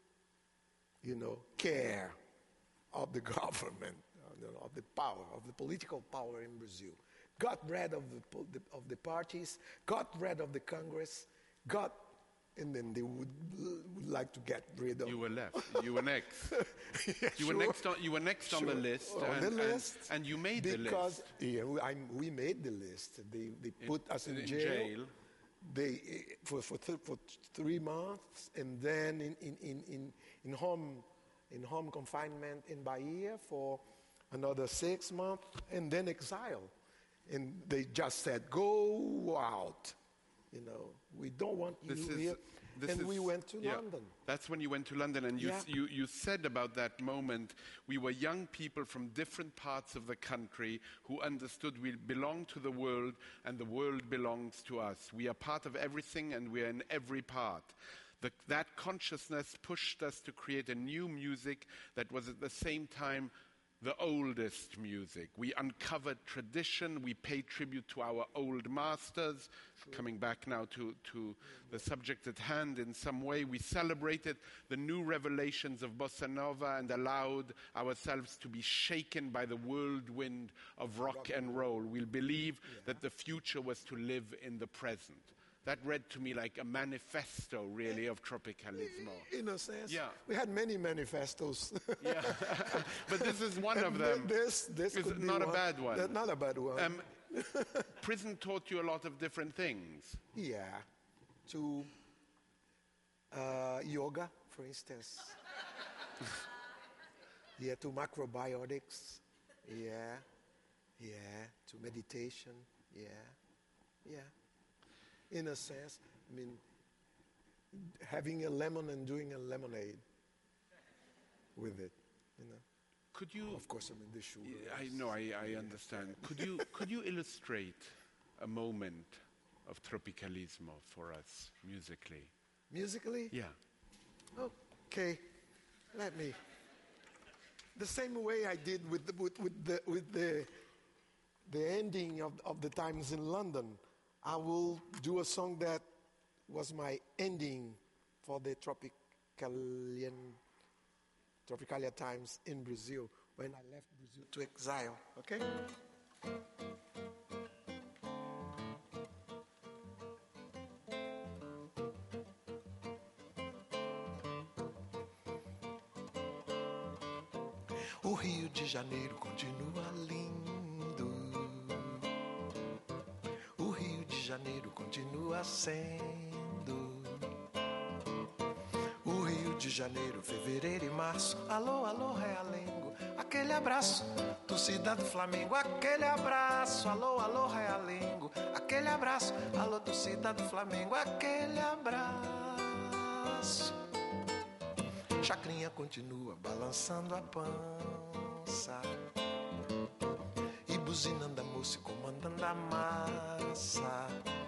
you know, care of the government, you know, of the power, of the political power in Brazil. Got rid of the, po- the of the parties, got rid of the Congress, got, and then they would, would like to get rid of. you were left. You were next. Yeah, You were sure. next on. You were next on the Sure. list. On and, the and- list, and you made the list. because yeah, we, I, we made the list. They they put us in, in jail. jail. They eh, for for, th- for three months, and then in in, in, in in home in home confinement in Bahia for another six months, and then exile. And they just said, "Go out." You know, we don't want you This is- here. this And is- we went to yeah. London. That's when you went to London, and you, Yeah. s- you, you said about that moment, we were young people from different parts of the country who understood we belong to the world, and the world belongs to us. We are part of everything, and we are in every part. The, that consciousness pushed us to create a new music that was at the same time the oldest music. We uncovered tradition, we paid tribute to our old masters. Coming back now to, to the subject at hand in some way, we celebrated the new revelations of Bossa Nova and allowed ourselves to be shaken by the whirlwind of rock and roll. We believe that the future was to live in the present. That read to me like a manifesto, really, of Tropicalismo. In a sense, Yeah. we had many manifestos. Yeah, but this is one of And thi- them. This, this Is could it be not a one. bad one? That's not a bad one. Um, prison taught you a lot of different things. yeah, to uh, yoga, for instance. Yeah, to macrobiotics. Yeah, yeah, to meditation. Yeah, yeah. In a sense, I mean, having a lemon and doing a lemonade with it, you know. Could you? Of course, I mean the sugar. I know. I, I understand. Could you could you illustrate a moment of tropicalismo for us musically? Musically? Yeah. Okay, let me. The same way I did with the, with, with the with the the ending of of the Times in London, I will do a song that was my ending for the Tropicalian Tropicalia Times in Brazil when I left Brazil to exile. Okay. O Rio de Janeiro continua lindo. O Rio de Janeiro continua sendo. O Rio de Janeiro, fevereiro e março. Alô, alô, Realengo. Aquele abraço, torcida do Flamengo. Aquele abraço, alô, alô, Realengo. Aquele abraço, alô, torcida do Flamengo. Aquele abraço. Chacrinha continua balançando a pança e buzinando a moça e comandando a massa.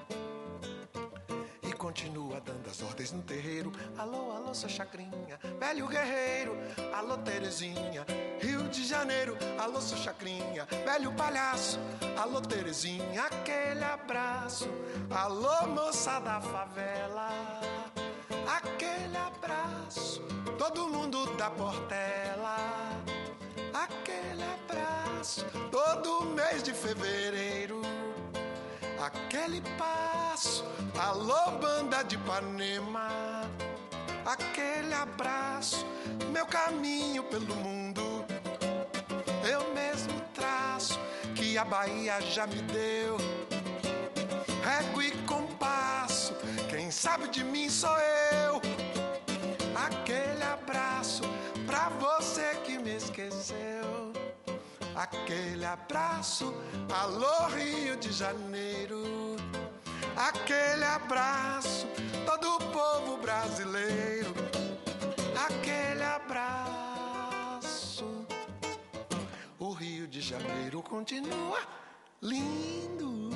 E continua dando as ordens no terreiro. Alô, alô, seu Chacrinha, velho guerreiro. Alô, Terezinha, Rio de Janeiro. Alô, seu Chacrinha, velho palhaço. Alô, Terezinha, aquele abraço. Alô, moça da favela, aquele abraço. Todo mundo da Portela, aquele abraço. Todo mês de fevereiro, aquele passo. Alô, banda de Ipanema, aquele abraço. Meu caminho pelo mundo eu mesmo traço, que a Bahia já me deu régua e compasso. Quem sabe de mim sou eu. Aquele abraço pra você que me esqueceu. Aquele abraço, alô Rio de Janeiro. Aquele abraço, todo o povo brasileiro. Aquele abraço. O Rio de Janeiro continua lindo.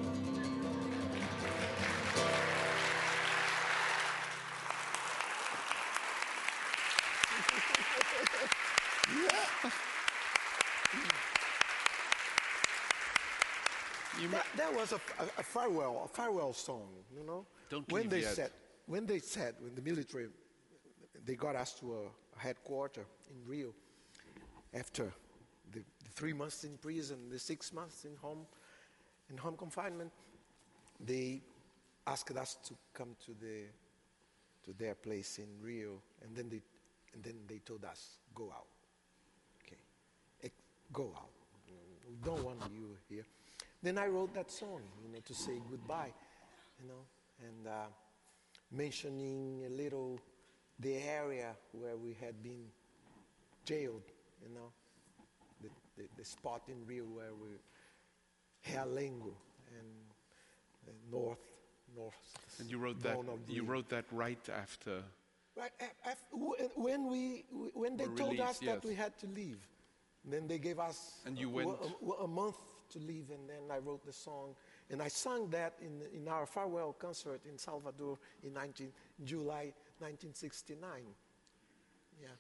That, that was a, a, a farewell, a farewell song, you know. Don't when leave they yet. said, when they said, when the military, they got us to a, a headquarters in Rio after the, the three months in prison, the six months in home, in home confinement. They asked us to come to the to their place in Rio, and then they and then they told us, go out. Okay, Ex- go out. We don't want you here. Then I wrote that song, you know, to say goodbye, you know, and uh, mentioning a little the area where we had been jailed, you know, the, the, the spot in Rio where we, Realengo, and uh, north, north. And you wrote that. zone of You Rio. wrote that right after. Right af- af- w- when we when they Were told released, us that yes. we had to leave, then they gave us And you a, went- a- a month to leave, and then I wrote the song, and I sang that in in our farewell concert in Salvador in nineteen July nineteen sixty-nine. Yeah.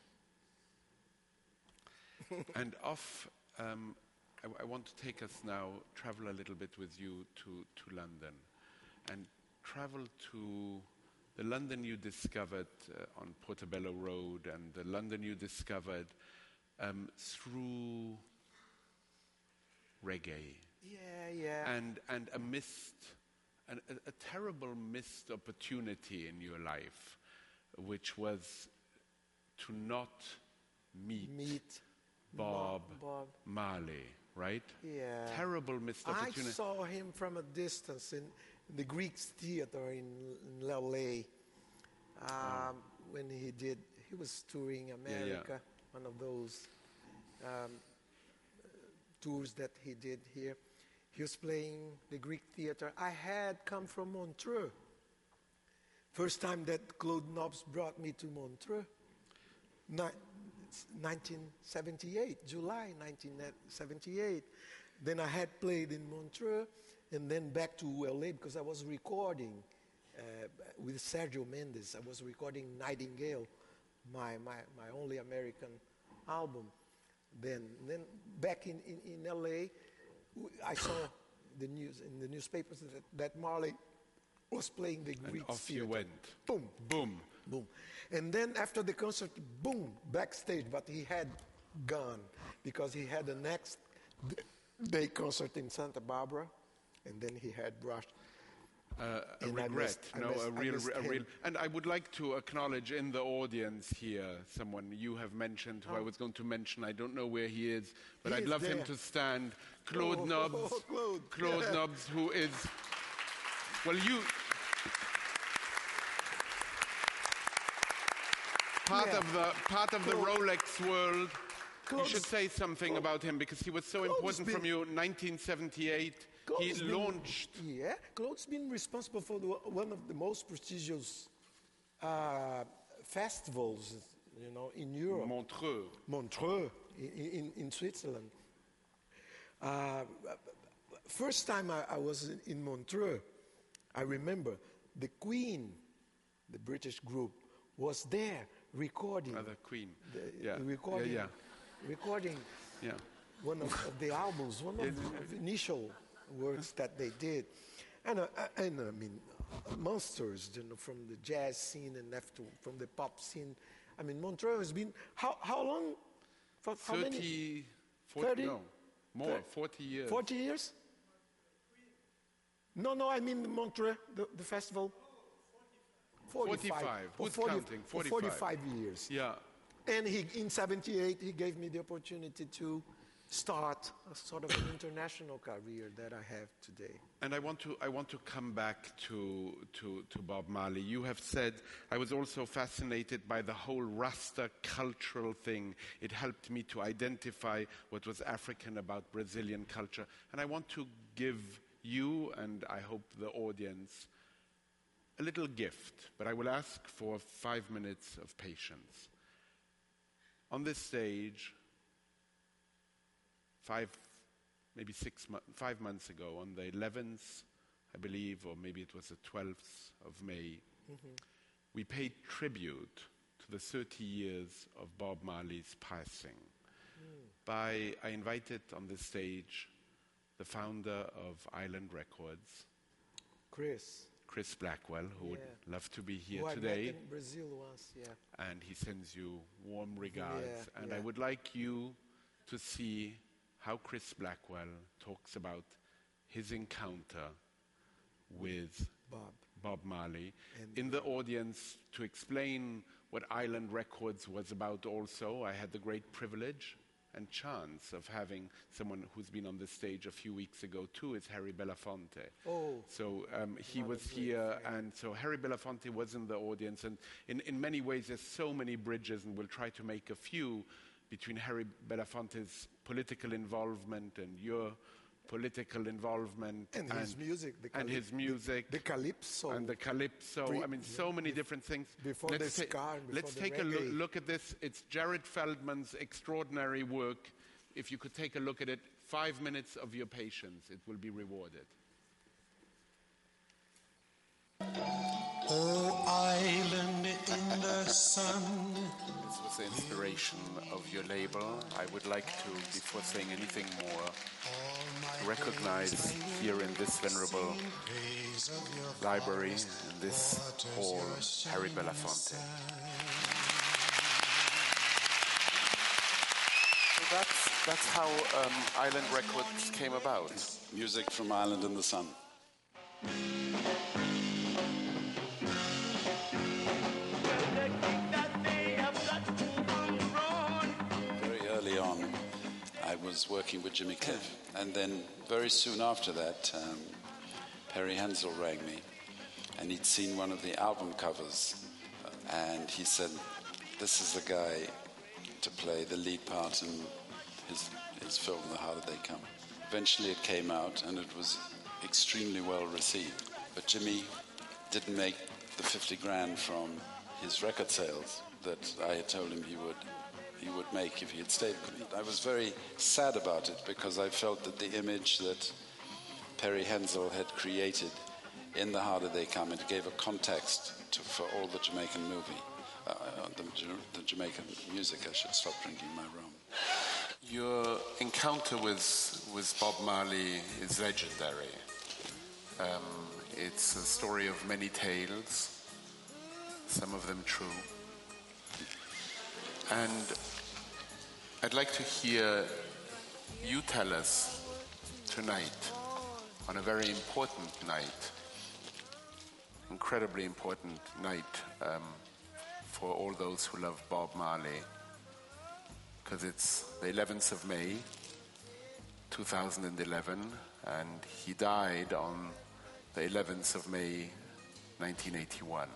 And off, um, I, I want to take us now, travel a little bit with you to, to London, and travel to the London you discovered uh, on Portobello Road, and the London you discovered um, through reggae, Yeah, yeah. and and a missed, an, a, a terrible missed opportunity in your life, which was to not meet, Meet Bob, Bob. Marley, right? Yeah. Terrible missed I opportunity. saw him from a distance in, in the Greek theater in, in L A, Um, when he did, he was touring America, yeah. one of those um, tours that he did here. He was playing the Greek theater. I had come from Montreux. First time that Claude Nobs brought me to Montreux, Ni- nineteen seventy-eight, July nineteen seventy-eight. Then I had played in Montreux, and then back to L A because I was recording uh, with Sergio Mendes. I was recording Nightingale, my, my, my only American album. Then, then back in, in, in L A, I saw the news in the newspapers that, that Marley was playing the Greek And off theater. you went. Boom, Boom. boom. And then after the concert, boom, backstage. But he had gone because he had the next d- day concert in Santa Barbara, and then he had brushed. Uh, a And I regret, missed- I no, missed- a I real, missed a real. him. And I would like to acknowledge in the audience here someone you have mentioned, who I was going to mention. I don't know where he is, but He I'd is love him there. to stand. Claude Oh, Nobs, Claude. Claude Nobs, who is, well, you. Part Yeah. of the part of the Claude. Rolex world. You Claude's- should say something about him because he was so Claude's important from been- you. nineteen seventy-eight, he Claude's been- launched. Yeah, Claude's been responsible for the, one of the most prestigious uh, festivals, you know, in Europe. Montreux. Montreux, in, in, in Switzerland. Uh, first time I, I was in, in Montreux, I remember the Queen, the British group, was there recording. Uh, the Queen. the, Yeah. the recording, Yeah, recording yeah. one of, of the albums, one of the initial works that they did. And, uh, and I mean, uh, monsters, you know, from the jazz scene and after, from the pop scene. I mean, Montreux has been, how, how long? For, how many? thirty, forty, thirty? no, more, Thir- forty years. forty years? No, no, I mean the Montreux, the, the festival. forty-five. For Who's forty counting? for forty-five. forty-five years. Yeah. And he, in seventy-eight, he gave me the opportunity to start a sort of an international career that I have today. And I want to I want to come back to, to, to Bob Marley. You have said, I was also fascinated by the whole Rasta cultural thing. It helped me to identify what was African about Brazilian culture. And I want to give you, and I hope the audience, a little gift. But I will ask for five minutes of patience. On this stage, five, maybe six, mo- five months ago, on the eleventh, I believe, or maybe it was the twelfth of May, we paid tribute to the thirty years of Bob Marley's passing. By, I invited on this stage the founder of Island Records, Chris, Chris Blackwell, who would Yeah. love to be here who I met today. in Brazil once, yeah. And he sends you warm regards. Yeah, and yeah. I would like you to see how Chris Blackwell talks about his encounter with Bob. Bob Marley. And- In the audience, to explain what Island Records was about also, I had the great privilege and chance of having someone who's been on the stage a few weeks ago too, is Harry Belafonte. Oh. So um, he Another was great here, friend. and so Harry Belafonte was in the audience, and in, in many ways there's so many bridges, and we'll try to make a few between Harry Belafonte's political involvement and your political involvement And his music, the and calyp- his music The calypso. and the calypso. Pre- I mean, so many bef- different things. before let's the ta- ska and before let's the take a loo- reggae. look at this. It's Jared Feldman's extraordinary work. If you could take a look at it, five minutes of your patience, it will be rewarded. Oh, island in the sun. This was the inspiration of your label. I would like to, before saying anything more, recognize here in this venerable library, in this hall, Harry Belafonte. So that's, that's how um, Island Records came about. Music from Island in the Sun. Very early on, I was working with Jimmy Cliff, and then very soon after that, um, Perry Hensel rang me, and he'd seen one of the album covers uh, and he said, this is the guy to play the lead part in his, his film, The Harder They Come. Eventually it came out, and it was extremely well received. But Jimmy didn't make the fifty grand from his record sales that I had told him he would he would make if he had stayed with me. I was very sad about it because I felt that the image that Perry Hensel had created in The Harder They Come, it gave a context to, for all the Jamaican movie, uh, the, the Jamaican music. I should stop drinking my rum. Your encounter with, with Bob Marley is legendary. Um, it's a story of many tales, some of them true. And I'd like to hear you tell us tonight, on a very important night, incredibly important night um, for all those who love Bob Marley, because it's the eleventh of May, two thousand eleven, and he died on the eleventh of May, nineteen eighty-one.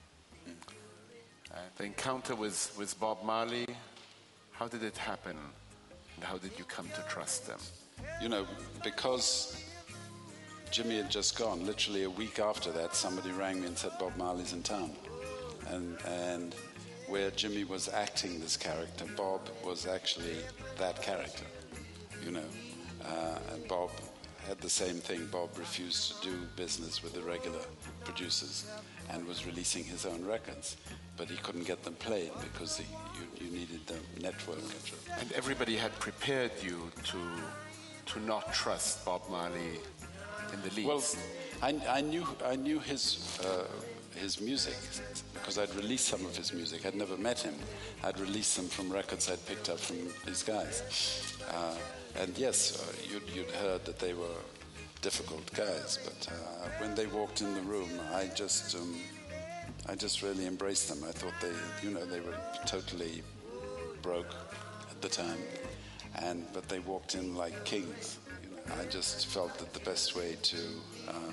Uh, the encounter with, with Bob Marley, how did it happen, and how did you come to trust them? You know, because Jimmy had just gone, literally a week after that, somebody rang me and said, Bob Marley's in town. And, and where Jimmy was acting this character, Bob was actually that character, you know. Uh, and Bob had the same thing. Bob refused to do business with the regular producers and was releasing his own records. But he couldn't get them played because he, you, you needed the network. And everybody had prepared you to to not trust Bob Marley in the least. Well, I, I knew I knew his uh, his music because I'd released some of his music. I'd never met him. I'd released them from records I'd picked up from these guys. Uh, and yes, uh, you'd, you'd heard that they were difficult guys. But uh, when they walked in the room, I just um, I just really embraced them. I thought they, you know, they were totally broke at the time, and but they walked in like kings. You know, I just felt that the best way to um,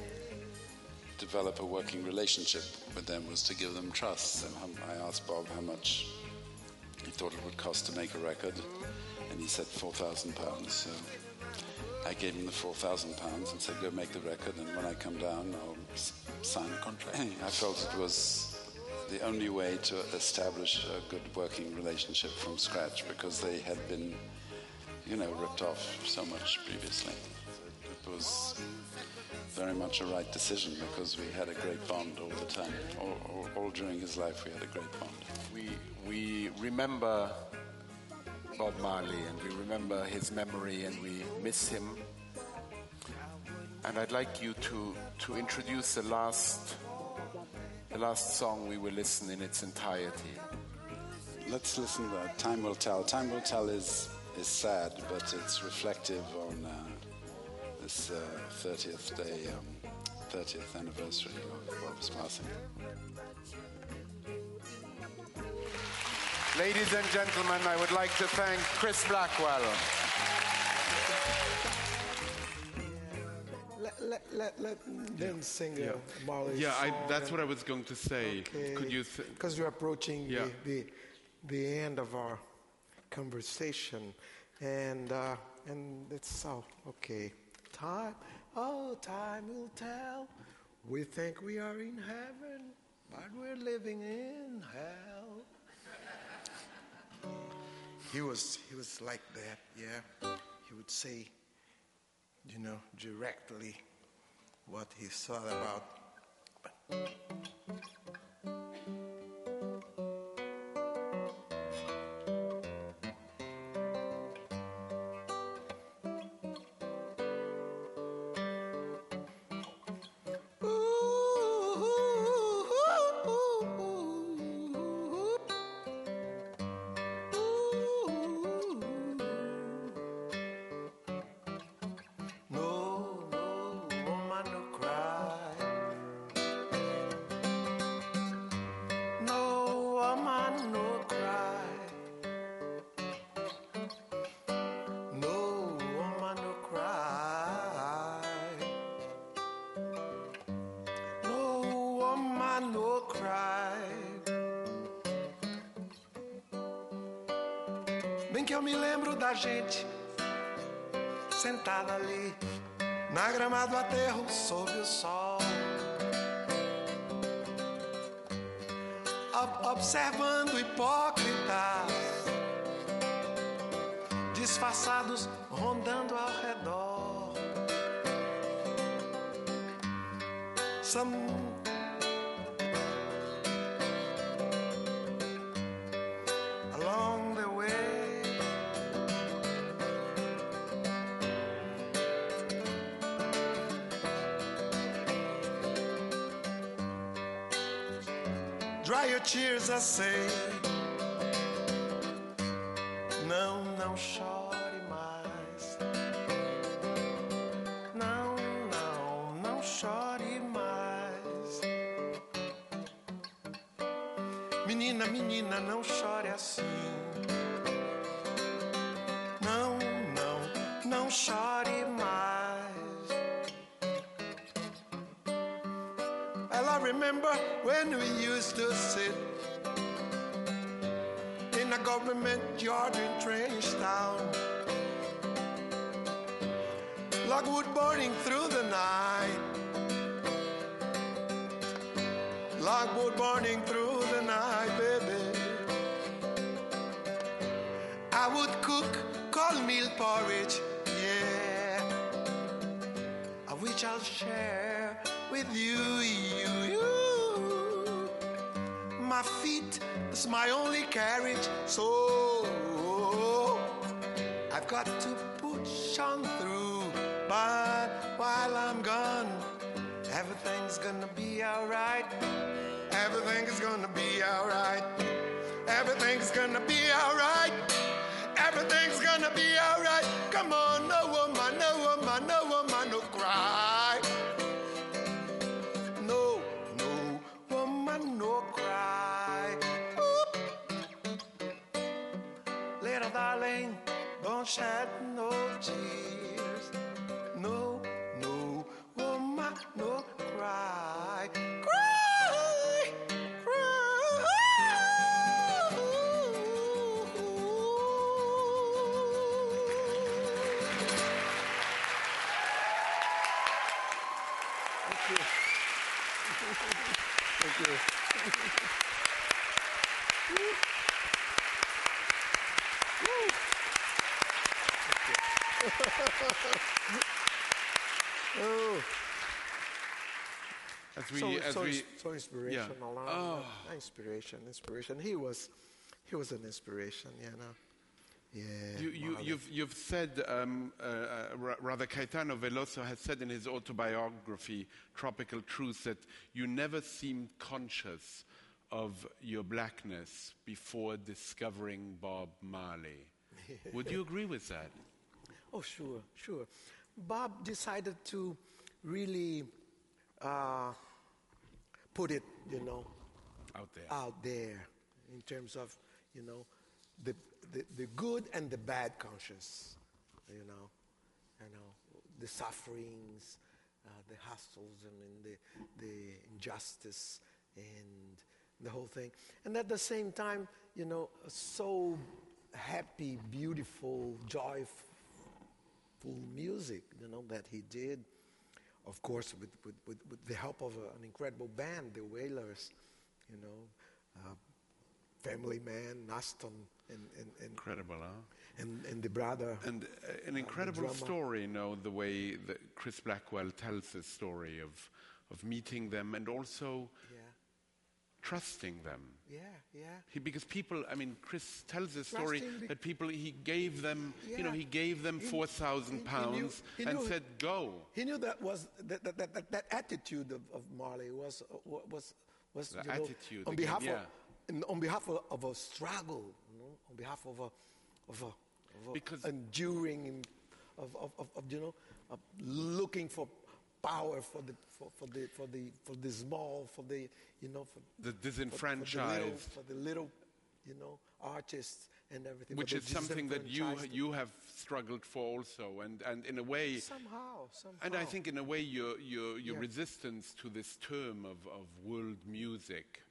develop a working relationship with them was to give them trust. And I asked Bob how much he thought it would cost to make a record, and he said four thousand pounds. So I gave him the four thousand pounds and said, go make the record, and when I come down, I'll s- sign a contract. I felt it was the only way to establish a good working relationship from scratch, because they had been, you know, ripped off so much previously. It was very much a right decision because we had a great bond all the time. All, all, all during his life, we had a great bond. We, we remember Bob Marley, and we remember his memory, and we miss him. And I'd like you to, to introduce the last, the last song we will listen in its entirety. Let's listen to Time Will Tell. Time Will Tell is, is sad, but it's reflective on uh, this uh, thirtieth day, um, thirtieth anniversary of Bob's passing. Ladies and gentlemen, I would like to thank Chris Blackwell. Let, let, let, let them sing Yeah. a Marley Yeah, I, song. that's what I was going to say. Could you? Th- Because we're approaching Yeah. the, the the end of our conversation, and uh, and it's all okay. Time, oh, time will tell. We think we are in heaven, but we're living in hell. He was he was like that, yeah. He would say, you know, directly what he thought about. But no, no, woman, no cry. Bem que eu me lembro da gente sentada ali na grama do aterro sob o sol, ob- observando hipócritas disfarçados rondando ao redor. Some along the way, dry your tears, I say. Não, não chore mais. Não, não, não chore mais. Menina, menina, não chore assim. Não, não, não chore mais. Well, I remember when we used to sit in a government yard in Trench Town, logwood burning through the night, logwood burning through the night, baby. I would cook cornmeal porridge, yeah, which I'll share with you, you, you. My feet is my only carriage, so I've got to push on through. But while I'm gone, everything's gonna be alright. Everything is gonna be alright. Everything's gonna be alright. Everything's gonna be alright. Come on, no woman, no woman, no woman, no cry. No, no woman, no cry. Oop. Little darling, don't shed no tears. No, no woman, no cry. Cry, cry. Thank you. Thank you. Oh. As we, so, as so, we, ins- so inspirational. yeah. huh? Oh. Inspiration, inspiration. He was, he was an inspiration, you know. Yeah. You, you, Marley. you've, you've said, um, uh, uh, ra- rather Caetano Veloso has said in his autobiography, Tropical Truth, that you never seemed conscious of your blackness before discovering Bob Marley. Would you agree with that? Oh, sure, sure. Bob decided to really uh, put it, you know, Out there. out there in terms of, you know, the, the, the good and the bad conscience, you know, you know, the sufferings, uh, the hassles, and, and the, the injustice and the whole thing. And at the same time, you know, so happy, beautiful, joyful music, you know, that he did. Of course, with, with, with, with the help of a, an incredible band, the Wailers, you know, uh, Family Man, Naston, and, and, and, Incredible, huh? and, and the brother. And uh, an incredible drummer. story, you know, the way that Chris Blackwell tells his story of, of meeting them and also Yeah, trusting them. yeah, yeah. He, because people, I mean, Chris tells his story Trusting be- that people, he gave them, you know, Yeah. he gave them He- four thousand he- he knew- pounds he and knew- said, go. He knew that was that that, that, that, that attitude of, of Marley was uh, wa- was was The you know, attitude on again, behalf yeah. of in, on behalf of, of a struggle, you know, on behalf of a of a, of a Because- enduring and of, of, of, of you know of looking for power for the for, for the for the for the small for the you know for The for, for the little, disenfranchised, for the little you know artists and everything, which for is the something that you disenfranchised. you have struggled for also, and, and in a way, somehow somehow and I think in a way your your, your Yeah. resistance to this term of, of world music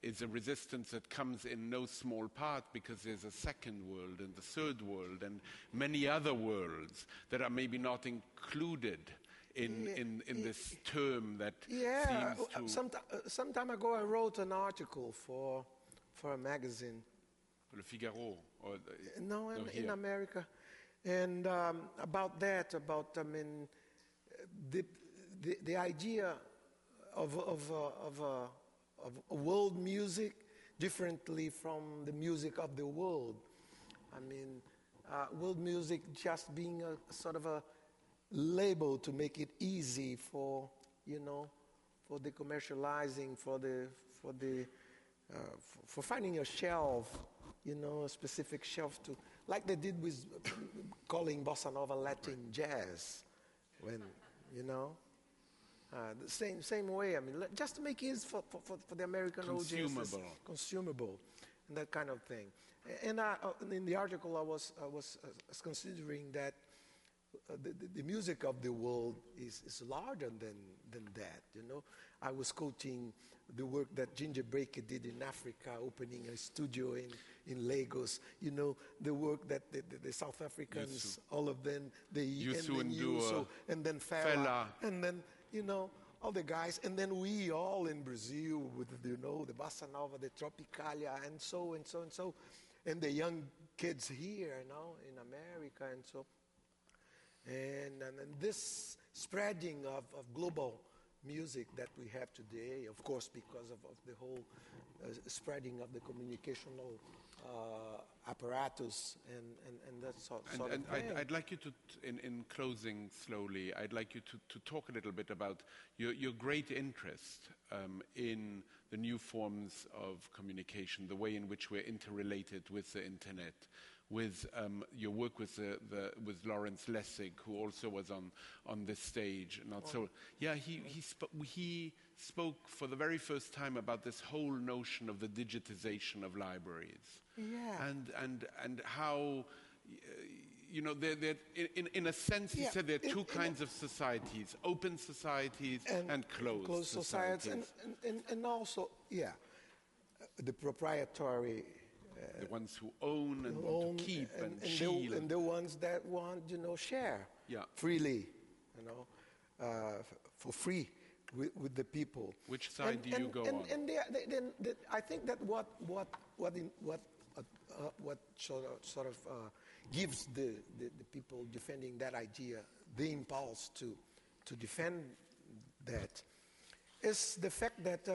is a resistance that comes in no small part because there's a second world and the third world and many other worlds that are maybe not included in, Yeah, in, in yeah, this term that Yeah, seems to... some, uh, some time ago I wrote an article for, for a magazine. Le Figaro. Or the, No, in, no, in here. America. And um, about that, about, I mean, the, the, the idea of, of, uh, of, uh, of world music differently from the music of the world. I mean, uh, world music just being a sort of a label to make it easy for, you know, for the commercializing, for the, for the, uh, for, for finding a shelf, you know, a specific shelf to, like they did with calling bossa nova Latin jazz, when, you know, uh, the same same way. I mean, le- just to make it for, for, for, for the American audience Consumable. consumable, and that kind of thing. A- And I, uh, in the article, I was I was, uh, was considering that uh, the, the, the music of the world is, is larger than than that. You know, I was quoting the work that Ginger Baker did in Africa, opening a studio in, in Lagos. You know, the work that the, the, the South Africans, all of them, they Youssou and then N'Dour, Youssou, and then Fela, Fela. and then, you know, all the guys, and then we all in Brazil with, you know, the Bossa Nova, the Tropicalia, and so and so and so, and the young kids here, you know, in America, and so. And, and, and this spreading of, of global music that we have today, of course, because of, of the whole uh, spreading of the communicational uh, apparatus and, and, and that sort, And, sort and of thing. I'd, I'd like you to, t- in, in closing slowly, I'd like you to, to talk a little bit about your, your great interest um, in the new forms of communication, the way in which we're interrelated with the internet, with um, your work with the, the with Lawrence Lessig, who also was on, on this stage. Not so. Yeah, he he, sp- he spoke for the very first time about this whole notion of the digitization of libraries. Yeah. And and and how. Uh, you know, they're, they're, in, in a sense, he Yeah, said there are in- two in kinds a- of societies, open societies and, closed, closed societies. societies. And, and, and also, yeah, uh, the proprietary the ones who own and want own to keep and, and, and, shield. the, and the ones that want, you know, share Yeah. freely, you know, uh, f- for free with, with the people. Which side and, do you and, go and, on? And they, they, then the, I think that what what what in, what uh, uh, what sort of, sort of uh, gives the, the, the people defending that idea the impulse to to defend that is the fact that uh,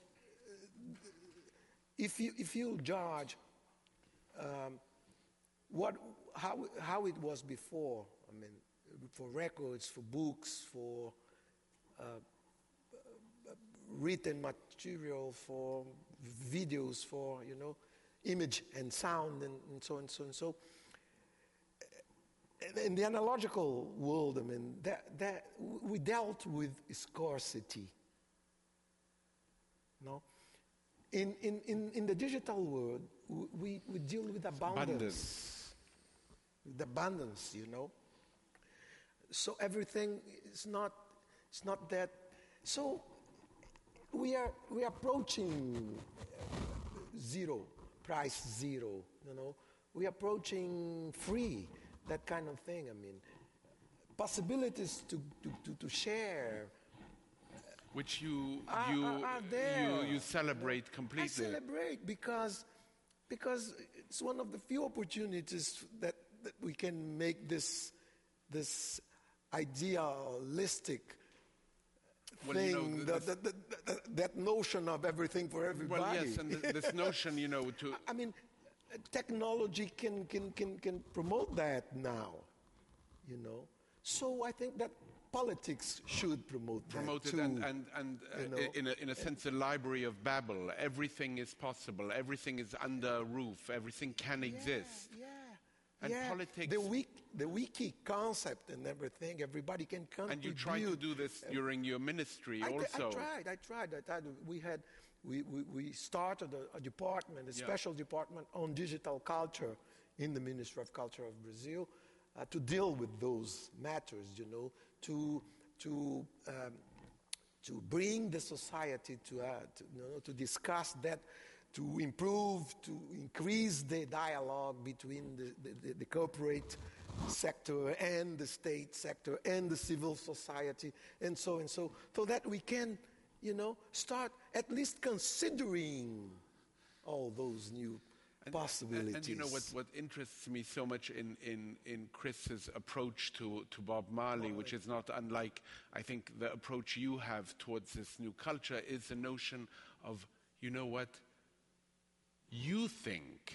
if you if you judge um, what how how it was before, I mean, for records, for books, for uh, written material, for videos, for, you know, image and sound, and, and so and so and so. In the analogical world, I mean, that, that we dealt with scarcity. No? In, in, in, in the digital world, we, we deal with abundance. Abundance. With abundance, you know. So everything is not, it's not that. So we are, we are approaching zero, price zero, you know. We are approaching free, that kind of thing, I mean. Possibilities to, to, to, to share. Which you Are- you, are- are there. you you celebrate I completely. celebrate because, because it's one of the few opportunities that, that we can make this, this idealistic Well, you know, thing, th- that, that, that, that, that notion of everything for everybody. Well, yes, and th- this notion, you know, to I mean, technology can, can, can, can promote that now, you know. So I think that politics should promote that promote it too. and and, and uh, you know. in a in a sense a library of Babel. Everything is possible. Everything is under a roof. Everything can exist. Yeah, And yeah. politics- The wiki, the wiki concept and everything, everybody can contribute. And you try to do this during your ministry I, also. I tried, I tried, I tried. We had, we, we, we started a, a department, a Yeah. special department on digital culture in the Ministry of Culture of Brazil uh, to deal with those matters, you know, to, to, um, to bring the society to, uh, to, you know, to discuss that, to improve, to increase the dialogue between the, the, the corporate sector and the state sector and the civil society and so and so, so that we can, you know, start at least considering all those new And, possibilities. and, and you know what, what interests me so much in, in, in Chris's approach to, to Bob Marley, which is not unlike, I think, the approach you have towards this new culture, is the notion of, you know what, you think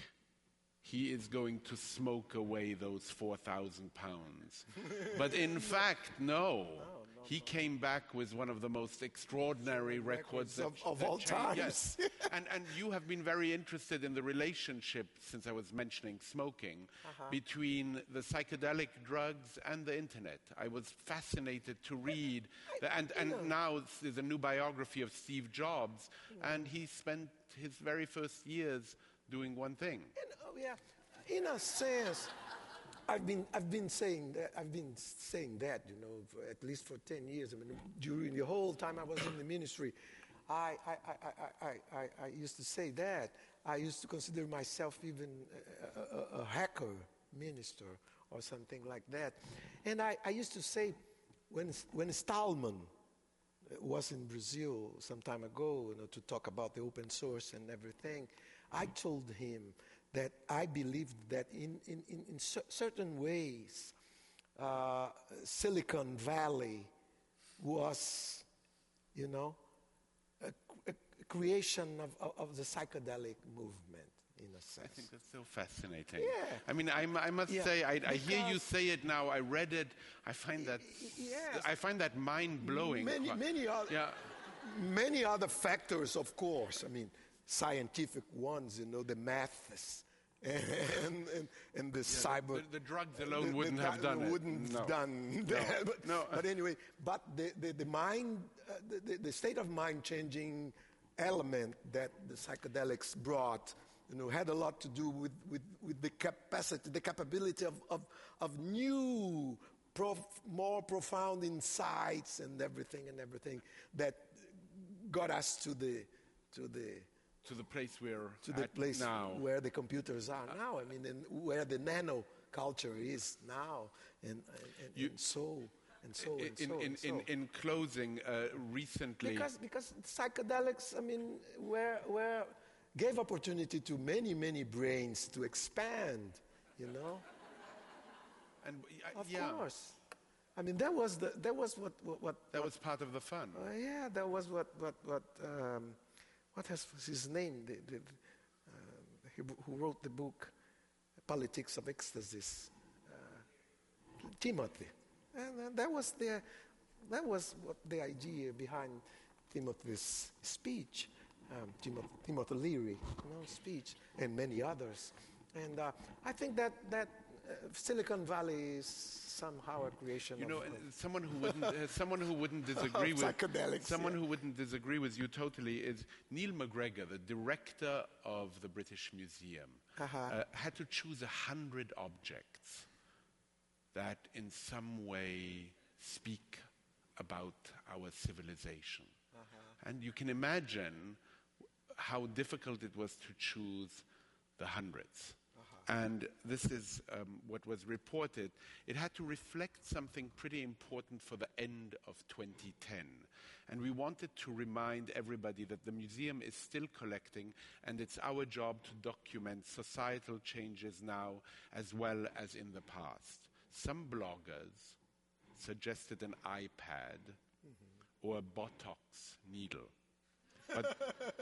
he is going to smoke away those four thousand pounds. But in fact, no. He came back with one of the most extraordinary records, that, of, of that all changed- times. Yes. and, and you have been very interested in the relationship, since I was mentioning smoking, between the psychedelic drugs and the internet. I was fascinated to read, the, and, and now there's a new biography of Steve Jobs, and he spent his very first years doing one thing. And, oh, yeah, in a sense, I've been I've been saying that I've been saying that you know for at least for ten years. I mean, during the whole time I was in the ministry, I I, I, I, I, I, I used to say that. I used to consider myself even a, a, a hacker minister or something like that. And I, I used to say when when Stallman was in Brazil some time ago, you know, to talk about the open source and everything, I told him that I believed that in, in, in, in cer- certain ways, uh, Silicon Valley was, you know, a, a creation of, of, of the psychedelic movement, in a sense. I think that's so fascinating. Yeah. I mean, I, I must Yeah, say, I, I hear you because- say it now. I read it. I find that yes. I find that mind blowing. Many, many other, Yeah. many other factors, of course. I mean, scientific ones, you know, the maths and, and, and the cyber. The, the drugs alone the- the wouldn't have dra- done it. Wouldn't No. done that. But, No. but anyway, but the, the, the mind, uh, the, the state of mind changing element that the psychedelics brought, you know, had a lot to do with, with, with the capacity, the capability of, of, of new, prof, more profound insights and everything and everything that got us to the, to the, To the place we're to the at place now. where the computers are now. I mean, and where the nano culture is now, and and, and, You- and so and so in, and so. in, and so. in, in closing, uh, recently, because because psychedelics, I mean, were were gave opportunity to many many brains to expand. You know, and uh, of yeah, course. I mean, that was the that was what what, what that was part of the fun. Uh, yeah, that was what what what um, what has was his name? The, the, uh, he, who wrote the book Politics of Ecstasies? Uh, Timothy, and uh, that was the that was what the idea behind Timothy's speech, um, Timothy, Timothy Leary, you know, speech, and many others. And uh, I think that that uh, Silicon Valley is somehow a creation You of. know, of uh, someone who wouldn't, uh, someone who wouldn't disagree with psychedelics, someone yeah. who wouldn't disagree with you totally is Neil McGregor, the director of the British Museum, Uh-huh. uh, had to choose a hundred objects that, in some way, speak about our civilization, and you can imagine how difficult it was to choose the hundreds. And this is um, what was reported. It had to reflect something pretty important for the end of twenty ten. And we wanted to remind everybody that the museum is still collecting, and it's our job to document societal changes now as well as in the past. Some bloggers suggested an iPad or a Botox needle. But,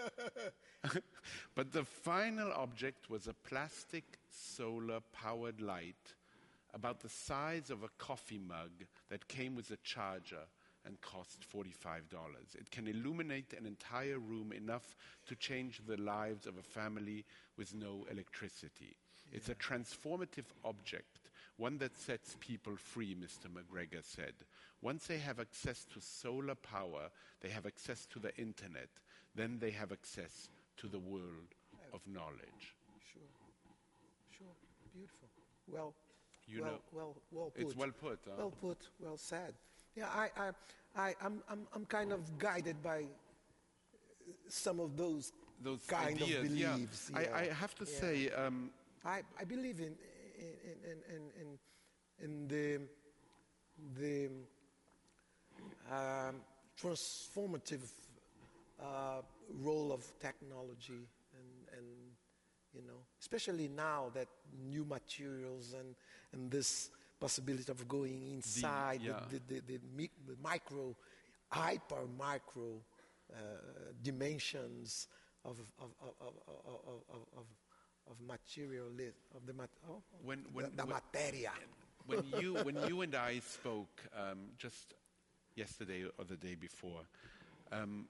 but the final object was a plastic solar-powered light about the size of a coffee mug that came with a charger and cost forty-five dollars. It can illuminate an entire room enough to change the lives of a family with no electricity. It's a transformative object, one that sets people free, Mister McGregor said. Once they have access to solar power, they have access to the internet, then they have access to the world of knowledge. Sure, sure, beautiful. Well, You well, know, well, well put. It's well put. Huh? Well put, well said. Yeah, I, I, I, I'm, I'm, I'm kind of guided by some of those Those kind ideas, of beliefs. yeah. yeah. I, I have to Yeah. say, um, I, I believe in in in in in, in the the um, transformative uh, role of technology, and and you know, especially now that new materials and and this possibility of going inside the, yeah. the, the, the, mi- the micro, hyper micro uh, dimensions of of of of of, of, of of material of the mat- oh, When- when- the, the when- materia. when you when you and I spoke um, just yesterday or the day before, um,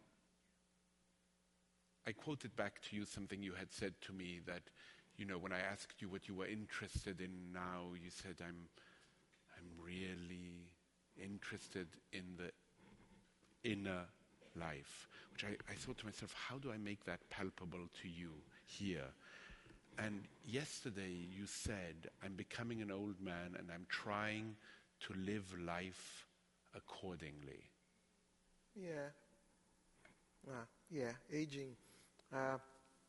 I quoted back to you something you had said to me that, you know, when I asked you what you were interested in now, you said, I'm, I'm really interested in the inner life, which I, I thought to myself, how do I make that palpable to you here? And yesterday you said, I'm becoming an old man and I'm trying to live life accordingly. Yeah. Ah, yeah, aging. Uh,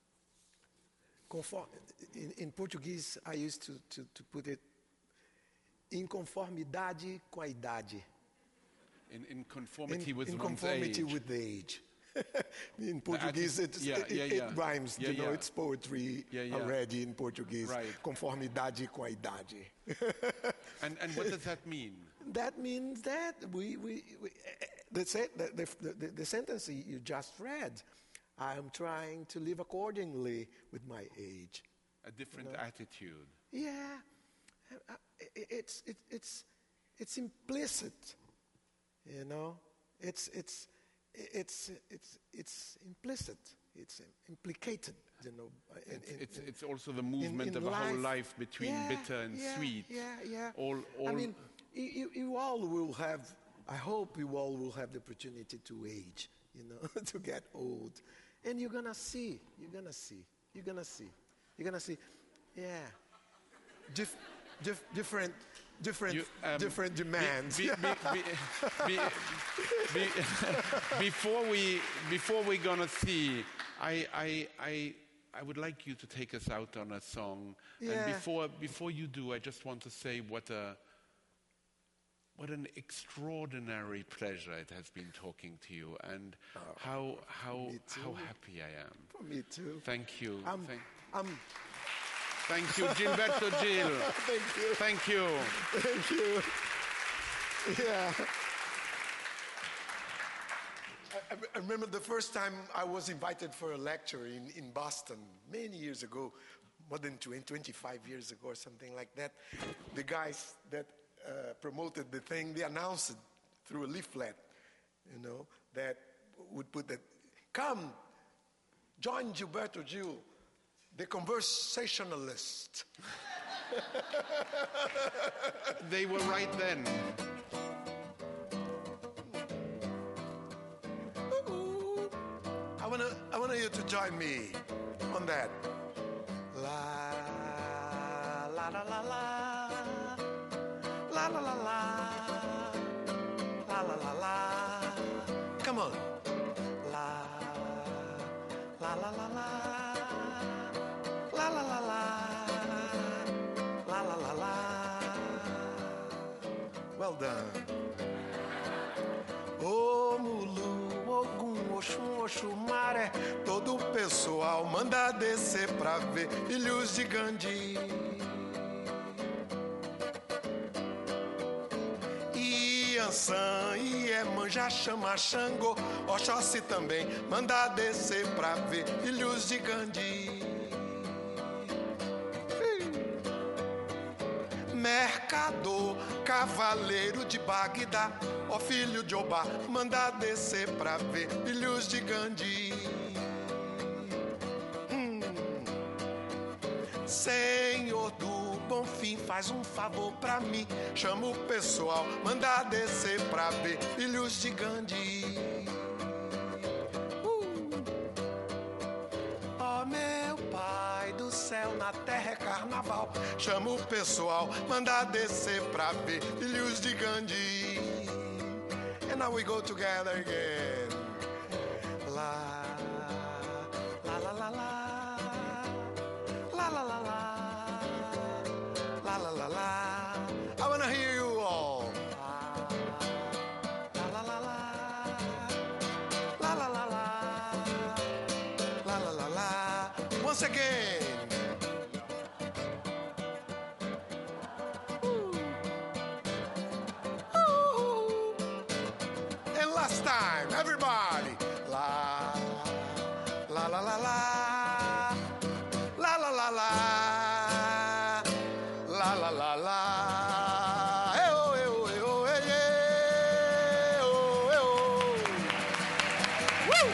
conform, in, in Portuguese, I used to, to, to put it in conformidade com a idade. In, in conformity In, with in one's conformity age. with the age. In Portuguese, atti- it's, yeah, it, yeah, it, yeah. it rhymes. Yeah, you know, yeah. it's poetry Yeah, yeah. already in Portuguese. Right. Conformidade com a idade. And, and what does that mean? That means that we, we, we uh, the, se- the, the, the, the sentence you just read, I am trying to live accordingly with my age. A different attitude. Yeah, uh, it, it's, it, it's, it's implicit, you know. It's, it's, it's, it's, it's implicit. It's implicated, you know. in- It's, in- it's, in- it's also the movement in of a whole life. life between Yeah, bitter and yeah, sweet. Yeah, yeah. All, all, I mean, you, you, you all will have, I hope you all will have the opportunity to age, you know, to get old. And you're going to see, you're going to see, you're going to see, you're going to see, yeah, Dif- dif- different, different, You, um, different demands. Be, be, be, be, be, before we before we're gonna see, I, I I I would like you to take us out on a song. Yeah. And before before you do, I just want to say what a what an extraordinary pleasure it has been talking to you, and how how me too. how happy I am. For me too. Thank you. I'm, Thank, I'm, thank you, Gilberto Gil. thank you. Thank you. Thank you. Yeah. I, I remember the first time I was invited for a lecture in, in Boston many years ago, more than twenty, twenty-five years ago or something like that. The guys that uh, promoted the thing, they announced it through a leaflet, you know, that would put that, come, join Gilberto Gil, the conversationalist. They were right then. I wanna, I wanna you to join me on that. La la la la la la la la la la la la la. Come on. La la la la la la la la la la la la la. Well done. Ô Mulu, Ogum, Oxum, Oxumaré, todo o pessoal manda descer pra ver Ilhos de Gandhi. Iansã, Iemanjá, chama Xangô, Oxóssi também manda descer pra ver Ilhos de Gandhi. Mercador, cavaleiro de Bagdá, ó filho de Obá, manda descer pra ver Ilhos de Gandhi. Hum. Senhor do Bonfim, faz um favor pra mim, chama o pessoal, manda descer pra ver Ilhos de Gandhi. Ó meu Pai do céu, na terra é carnaval, chama o pessoal, manda descer pra ver Ilhos de Gandhi. now we go together again. La, la, la, la, la. La, la, la, la. La, la, la, la. I want to hear you all. La, la, la, la. La, la, la, la. La, la, la, la. Once again. Last time, everybody. La, la, la, la, la. La, la, la, la. La, la, la, la. Eh, oh, eh, oh, eh, oh, eh, yeah. Oh, eh, oh. Woo!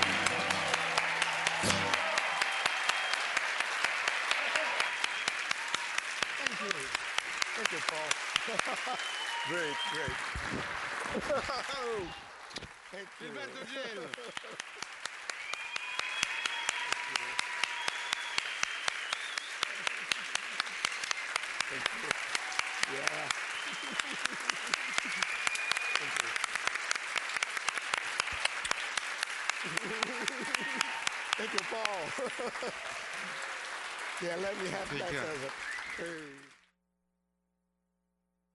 Thank you. Thank you, Paul. Great, great. Thank you. Gilberto Gil. Thank you. Yeah. Thank you. Thank you, Paul. Yeah, let me have Take that care. as a.